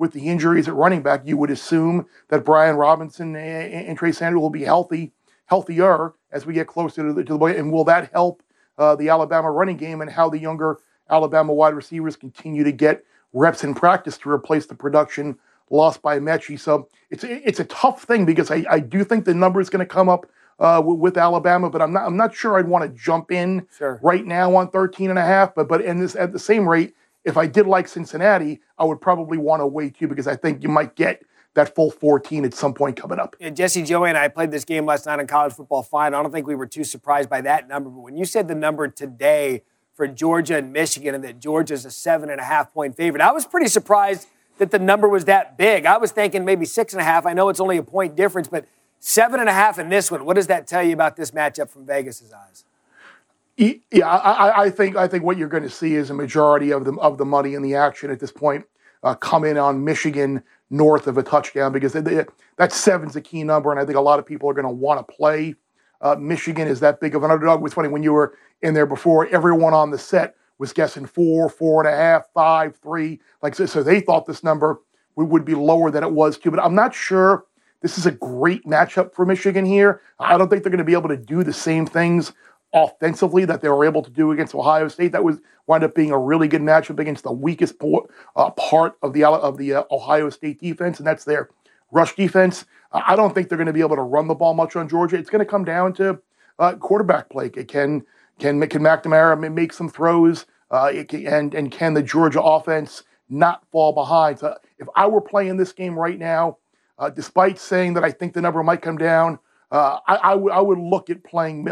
with the injuries at running back, you would assume that Brian Robinson and Trey Sanders will be healthier as we get closer to the play. And will that help the Alabama running game and how the younger Alabama wide receivers continue to get reps in practice to replace the production lost by Mechie? So it's a tough thing because I do think the number is going to come up with Alabama, but I'm not sure I'd want to jump in right now on 13.5. But in this, at the same rate, if I did like Cincinnati, I would probably want to wait too, because I think you might get that full 14 at some point coming up. Yeah, Jesse, Joey, and I played this game last night on College Football Final. I don't think we were too surprised by that number. But when you said the number today for Georgia and Michigan and that Georgia's a 7.5-point favorite, I was pretty surprised that the number was that big. I was thinking maybe 6.5. I know it's only a point difference, but 7.5 in this one. What does that tell you about this matchup from Vegas's eyes? Yeah, I think what you're going to see is a majority of the money in the action at this point come in on Michigan north of a touchdown, because that 7's a key number, and I think a lot of people are going to want to play Michigan is that big of an underdog. It was funny when you were in there before, everyone on the set was guessing 4, 4.5, 5, 3. So they thought this number would be lower than it was too. But I'm not sure this is a great matchup for Michigan here. I don't think they're going to be able to do the same things offensively that they were able to do against Ohio State. That wound up being a really good matchup against the weakest part of the Ohio State defense, and that's their rush defense. I don't think they're going to be able to run the ball much on Georgia. It's going to come down to quarterback play. Can McNamara make some throws? And can the Georgia offense not fall behind? So if I were playing this game right now, despite saying that I think the number might come down, I would look at playing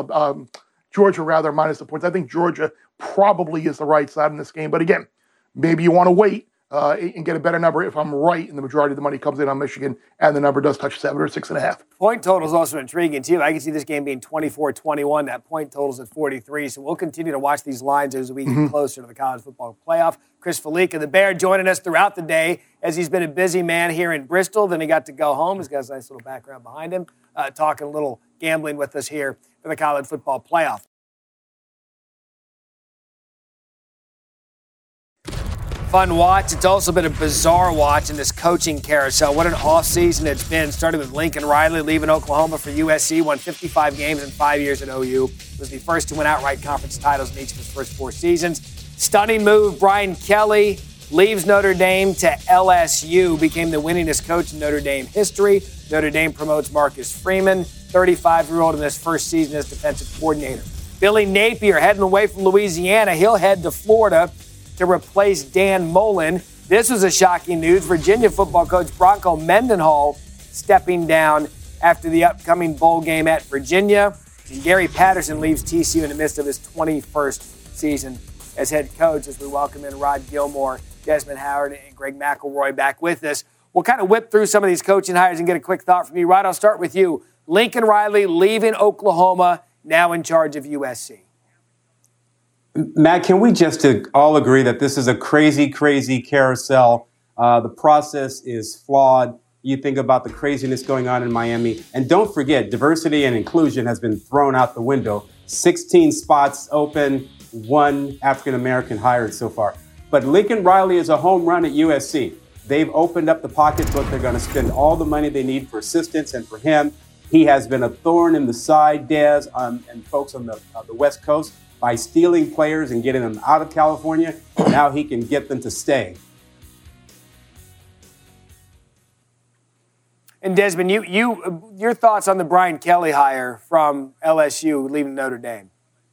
Georgia rather minus the points. I think Georgia probably is the right side in this game. But again, maybe you want to wait and get a better number if I'm right and the majority of the money comes in on Michigan and the number does touch 7 or 6.5. Point total is also intriguing, too. I can see this game being 24-21. That point total is at 43. So we'll continue to watch these lines as we get closer to the college football playoff. Chris Fallica, the Bear, joining us throughout the day as he's been a busy man here in Bristol. Then he got to go home. He's got a nice little background behind him, talking a little gambling with us here for the college football playoff. Fun watch. It's also been a bizarre watch in this coaching carousel. What an offseason it's been. Started with Lincoln Riley leaving Oklahoma for USC, won 55 games in 5 years at OU. Was the first to win outright conference titles in each of his first 4 seasons. Stunning move. Brian Kelly leaves Notre Dame to LSU, became the winningest coach in Notre Dame history. Notre Dame promotes Marcus Freeman, 35-year-old in his first season as defensive coordinator. Billy Napier heading away from Louisiana. He'll head to Florida to replace Dan Mullen. This was a shocking news. Virginia football coach Bronco Mendenhall stepping down after the upcoming bowl game at Virginia. And Gary Patterson leaves TCU in the midst of his 21st season as head coach, as we welcome in Rod Gilmore, Desmond Howard, and Greg McElroy back with us. We'll kind of whip through some of these coaching hires and get a quick thought from you. Rod, I'll start with you. Lincoln Riley leaving Oklahoma, now in charge of USC. Matt, can we just all agree that this is a crazy, crazy carousel? The process is flawed. You think about the craziness going on in Miami. And don't forget, diversity and inclusion has been thrown out the window. 16 spots open, 1 African-American hired so far. But Lincoln Riley is a home run at USC. They've opened up the pocketbook. They're going to spend all the money they need for assistance. And for him, he has been a thorn in the side, Des, and folks on the West Coast, by stealing players and getting them out of California. Now he can get them to stay. And Desmond, your thoughts on the Brian Kelly hire from LSU leaving Notre Dame?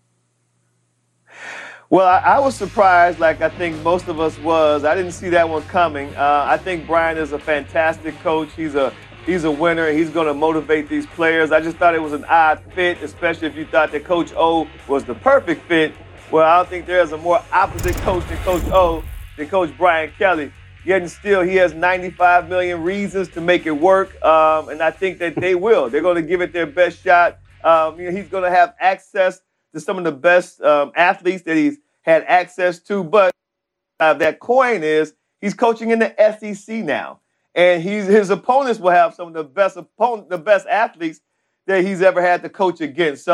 Well, I was surprised, like I think most of us was. I didn't see that one coming. I think Brian is a fantastic coach. He's a winner. He's going to motivate these players. I just thought it was an odd fit, especially if you thought that Coach O was the perfect fit. Well, I don't think there's a more opposite coach than Coach O than Coach Brian Kelly. Yet still, he has 95 million reasons to make it work, and I think that they will. They're going to give it their best shot. He's going to have access to some of the best athletes that he's had access to, but that coin is he's coaching in the SEC now. And his opponents will have some of the best athletes that he's ever had to coach against. So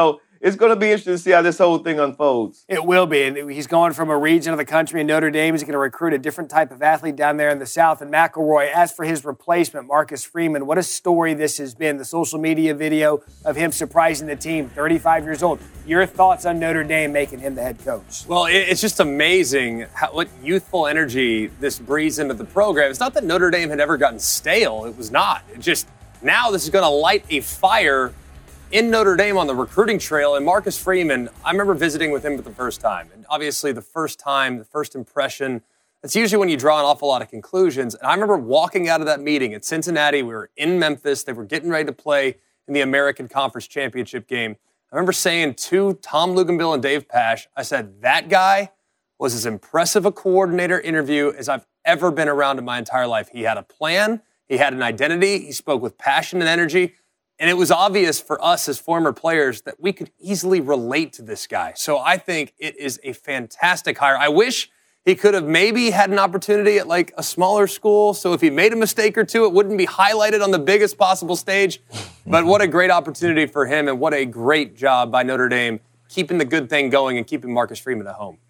it's going to be interesting to see how this whole thing unfolds. It will be. And he's going from a region of the country in Notre Dame. He's going to recruit a different type of athlete down there in the South. And McElroy, as for his replacement, Marcus Freeman, what a story this has been. The social media video of him surprising the team, 35 years old. Your thoughts on Notre Dame making him the head coach? Well, it's just amazing what youthful energy this breathes into the program. It's not that Notre Dame had ever gotten stale. It was not. It just now this is going to light a fire in Notre Dame on the recruiting trail. And Marcus Freeman, I remember visiting with him for the first time. And obviously the first impression, that's usually when you draw an awful lot of conclusions. And I remember walking out of that meeting at Cincinnati. We were in Memphis. They were getting ready to play in the American Conference Championship game. I remember saying to Tom Luginbill and Dave Pasch, I said, that guy was as impressive a coordinator interview as I've ever been around in my entire life. He had a plan. He had an identity. He spoke with passion and energy. And it was obvious for us as former players that we could easily relate to this guy. So I think it is a fantastic hire. I wish he could have maybe had an opportunity at like a smaller school. So if he made a mistake or two, it wouldn't be highlighted on the biggest possible stage. But what a great opportunity for him, and what a great job by Notre Dame keeping the good thing going and keeping Marcus Freeman at home.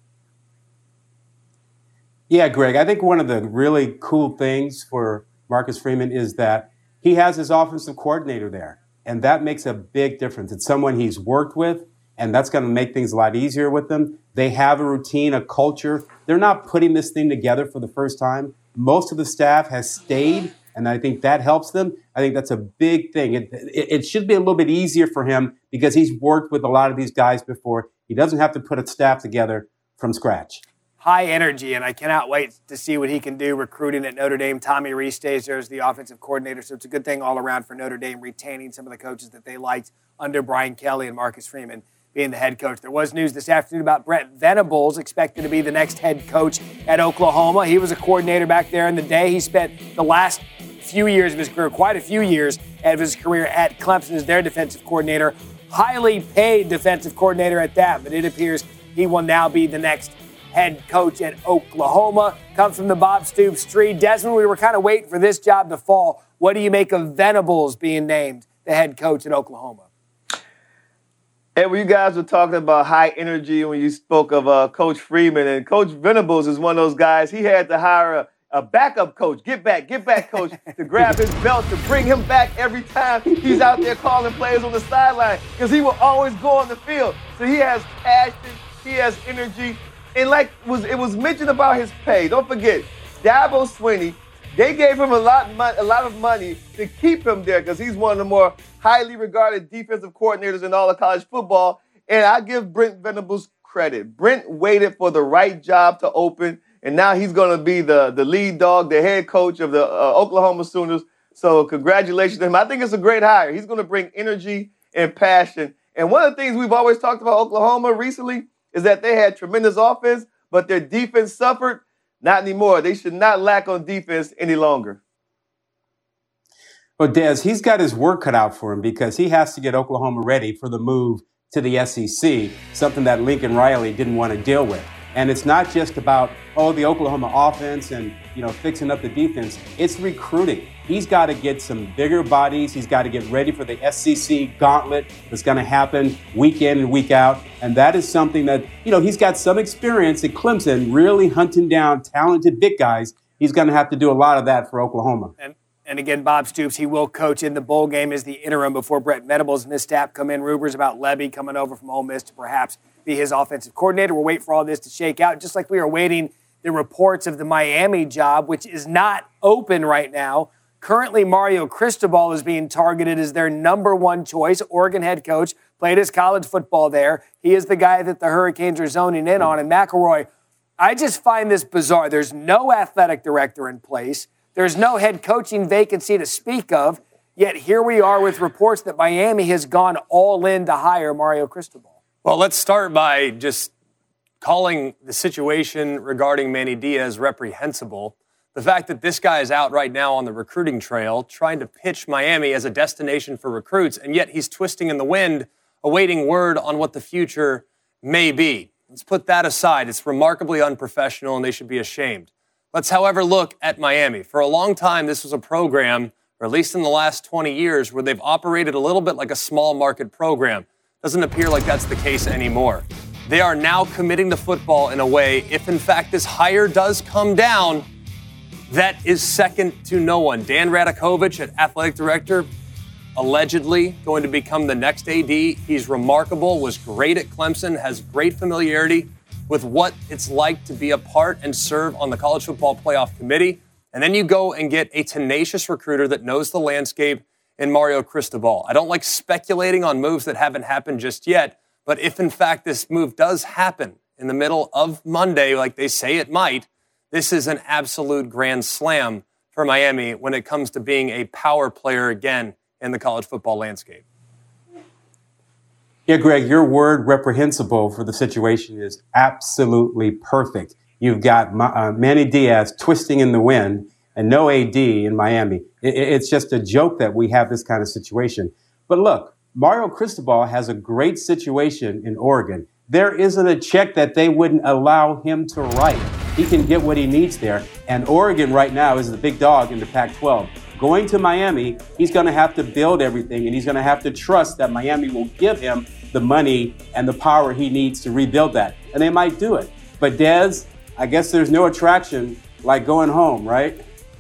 Yeah, Greg, I think one of the really cool things for Marcus Freeman is that he has his offensive coordinator there, and that makes a big difference. It's someone he's worked with, and that's going to make things a lot easier with them. They have a routine, a culture. They're not putting this thing together for the first time. Most of the staff has stayed, and I think that helps them. I think that's a big thing. It should be a little bit easier for him because he's worked with a lot of these guys before. He doesn't have to put a staff together from scratch. High energy, and I cannot wait to see what he can do recruiting at Notre Dame. Tommy Rees stays there as the offensive coordinator, so it's a good thing all around for Notre Dame, retaining some of the coaches that they liked under Brian Kelly and Marcus Freeman being the head coach. There was news this afternoon about Brent Venables expected to be the next head coach at Oklahoma. He was a coordinator back there in the day. He spent the last few years of his career, quite a few years of his career at Clemson as their defensive coordinator. Highly paid defensive coordinator at that, but it appears he will now be the next head coach at Oklahoma. Comes from the Bob Stoops tree. Desmond, we were kind of waiting for this job to fall. What do you make of Venables being named the head coach at Oklahoma? And when you guys were talking about high energy, when you spoke of Coach Freeman, and Coach Venables is one of those guys, he had to hire a backup coach, get back, coach, to grab his belt, to bring him back every time he's out there calling players on the sideline, because he will always go on the field. So he has passion, he has energy. And like it was mentioned about his pay, don't forget, Dabo Swinney, they gave him a lot of money to keep him there because he's one of the more highly regarded defensive coordinators in all of college football. And I give Brent Venables credit. Brent waited for the right job to open, and now he's going to be the lead dog, the head coach of the Oklahoma Sooners. So congratulations to him. I think it's a great hire. He's going to bring energy and passion. And one of the things we've always talked about Oklahoma recently is that they had tremendous offense, but their defense suffered. Not anymore. They should not lack on defense any longer. Well, Des, he's got his work cut out for him because he has to get Oklahoma ready for the move to the SEC, something that Lincoln Riley didn't want to deal with. And it's not just about, the Oklahoma offense and, fixing up the defense. It's recruiting. He's got to get some bigger bodies. He's got to get ready for the SEC gauntlet that's going to happen week in and week out. And that is something that, he's got some experience at Clemson, really hunting down talented big guys. He's going to have to do a lot of that for Oklahoma. And again, Bob Stoops, he will coach in the bowl game as the interim before Brent Venables and his staff come in. Rumors about Levy coming over from Ole Miss to perhaps be his offensive coordinator. We'll wait for all this to shake out, just like we are waiting the reports of the Miami job, which is not open right now. Currently, Mario Cristobal is being targeted as their number one choice. Oregon head coach, played his college football there. He is the guy that the Hurricanes are zoning in on. And McElroy, I just find this bizarre. There's no athletic director in place. There's no head coaching vacancy to speak of. Yet here we are with reports that Miami has gone all in to hire Mario Cristobal. Well, let's start by just calling the situation regarding Manny Diaz reprehensible. The fact that this guy is out right now on the recruiting trail trying to pitch Miami as a destination for recruits, and yet he's twisting in the wind, awaiting word on what the future may be. Let's put that aside. It's remarkably unprofessional, and they should be ashamed. Let's, however, look at Miami. For a long time, this was a program, or at least in the last 20 years, where they've operated a little bit like a small market program. Doesn't appear like that's the case anymore. They are now committing to football in a way, if in fact this hire does come down, that is second to no one. Dan Radakovich, an athletic director, allegedly going to become the next AD. He's remarkable, was great at Clemson, has great familiarity with what it's like to be a part and serve on the College Football Playoff Committee. And then you go and get a tenacious recruiter that knows the landscape in Mario Cristobal. I don't like speculating on moves that haven't happened just yet, but if in fact this move does happen in the middle of Monday, like they say it might, this is an absolute grand slam for Miami when it comes to being a power player again in the college football landscape. Yeah, Greg, your word reprehensible for the situation is absolutely perfect. You've got Manny Diaz twisting in the wind and no AD in Miami. It's just a joke that we have this kind of situation. But look, Mario Cristobal has a great situation in Oregon. There isn't a check that they wouldn't allow him to write. He can get what he needs there. And Oregon right now is the big dog in the Pac-12. Going to Miami, he's going to have to build everything, and he's going to have to trust that Miami will give him the money and the power he needs to rebuild that. And they might do it. But Dez, I guess there's no attraction like going home, right?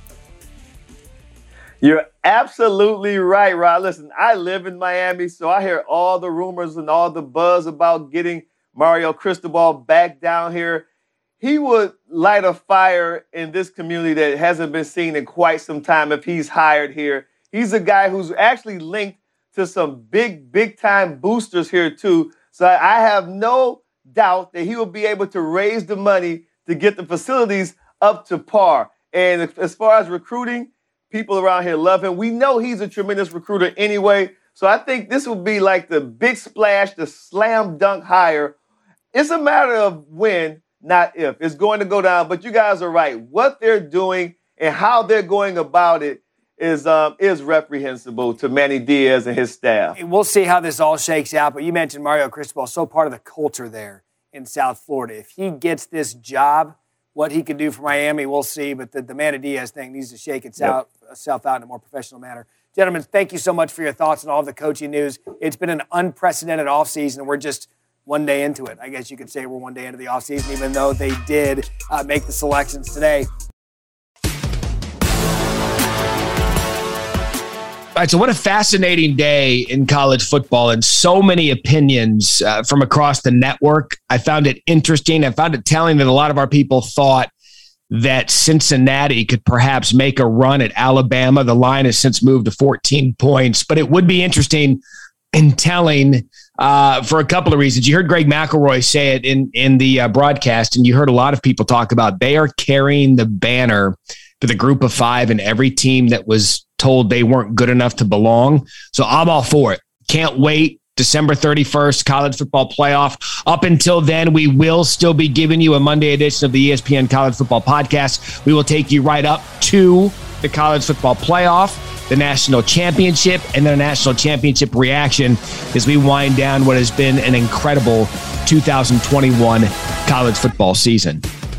You're absolutely right, Rod. Listen, I live in Miami, so I hear all the rumors and all the buzz about getting Mario Cristobal back down here. He would light a fire in this community that hasn't been seen in quite some time if he's hired here. He's a guy who's actually linked to some big-time boosters here, too. So I have no doubt that he will be able to raise the money to get the facilities up to par. And as far as recruiting, people around here love him. We know he's a tremendous recruiter anyway. So I think this will be like the big splash, the slam dunk hire. It's a matter of when, not if. It's going to go down, but you guys are right. What they're doing and how they're going about it is reprehensible to Manny Diaz and his staff. We'll see how this all shakes out, but you mentioned Mario Cristobal, so part of the culture there in South Florida. If he gets this job, what he can do for Miami, we'll see, but the Manny Diaz thing needs to shake itself out in a more professional manner. Gentlemen, thank you so much for your thoughts on all of the coaching news. It's been an unprecedented offseason, and we're just one day into it. I guess you could say we're one day into the offseason, even though they did make the selections today. All right, so what a fascinating day in college football and so many opinions from across the network. I found it interesting. I found it telling that a lot of our people thought that Cincinnati could perhaps make a run at Alabama. The line has since moved to 14 points, but it would be interesting and telling for a couple of reasons. You heard Greg McElroy say it in the broadcast, and you heard a lot of people talk about they are carrying the banner for the group of five and every team that was told they weren't good enough to belong. So I'm all for it. Can't wait. December 31st, college football playoff. Up until then, we will still be giving you a Monday edition of the ESPN College Football Podcast. We will take you right up to the college football playoff, the national championship, and the national championship reaction as we wind down what has been an incredible 2021 college football season.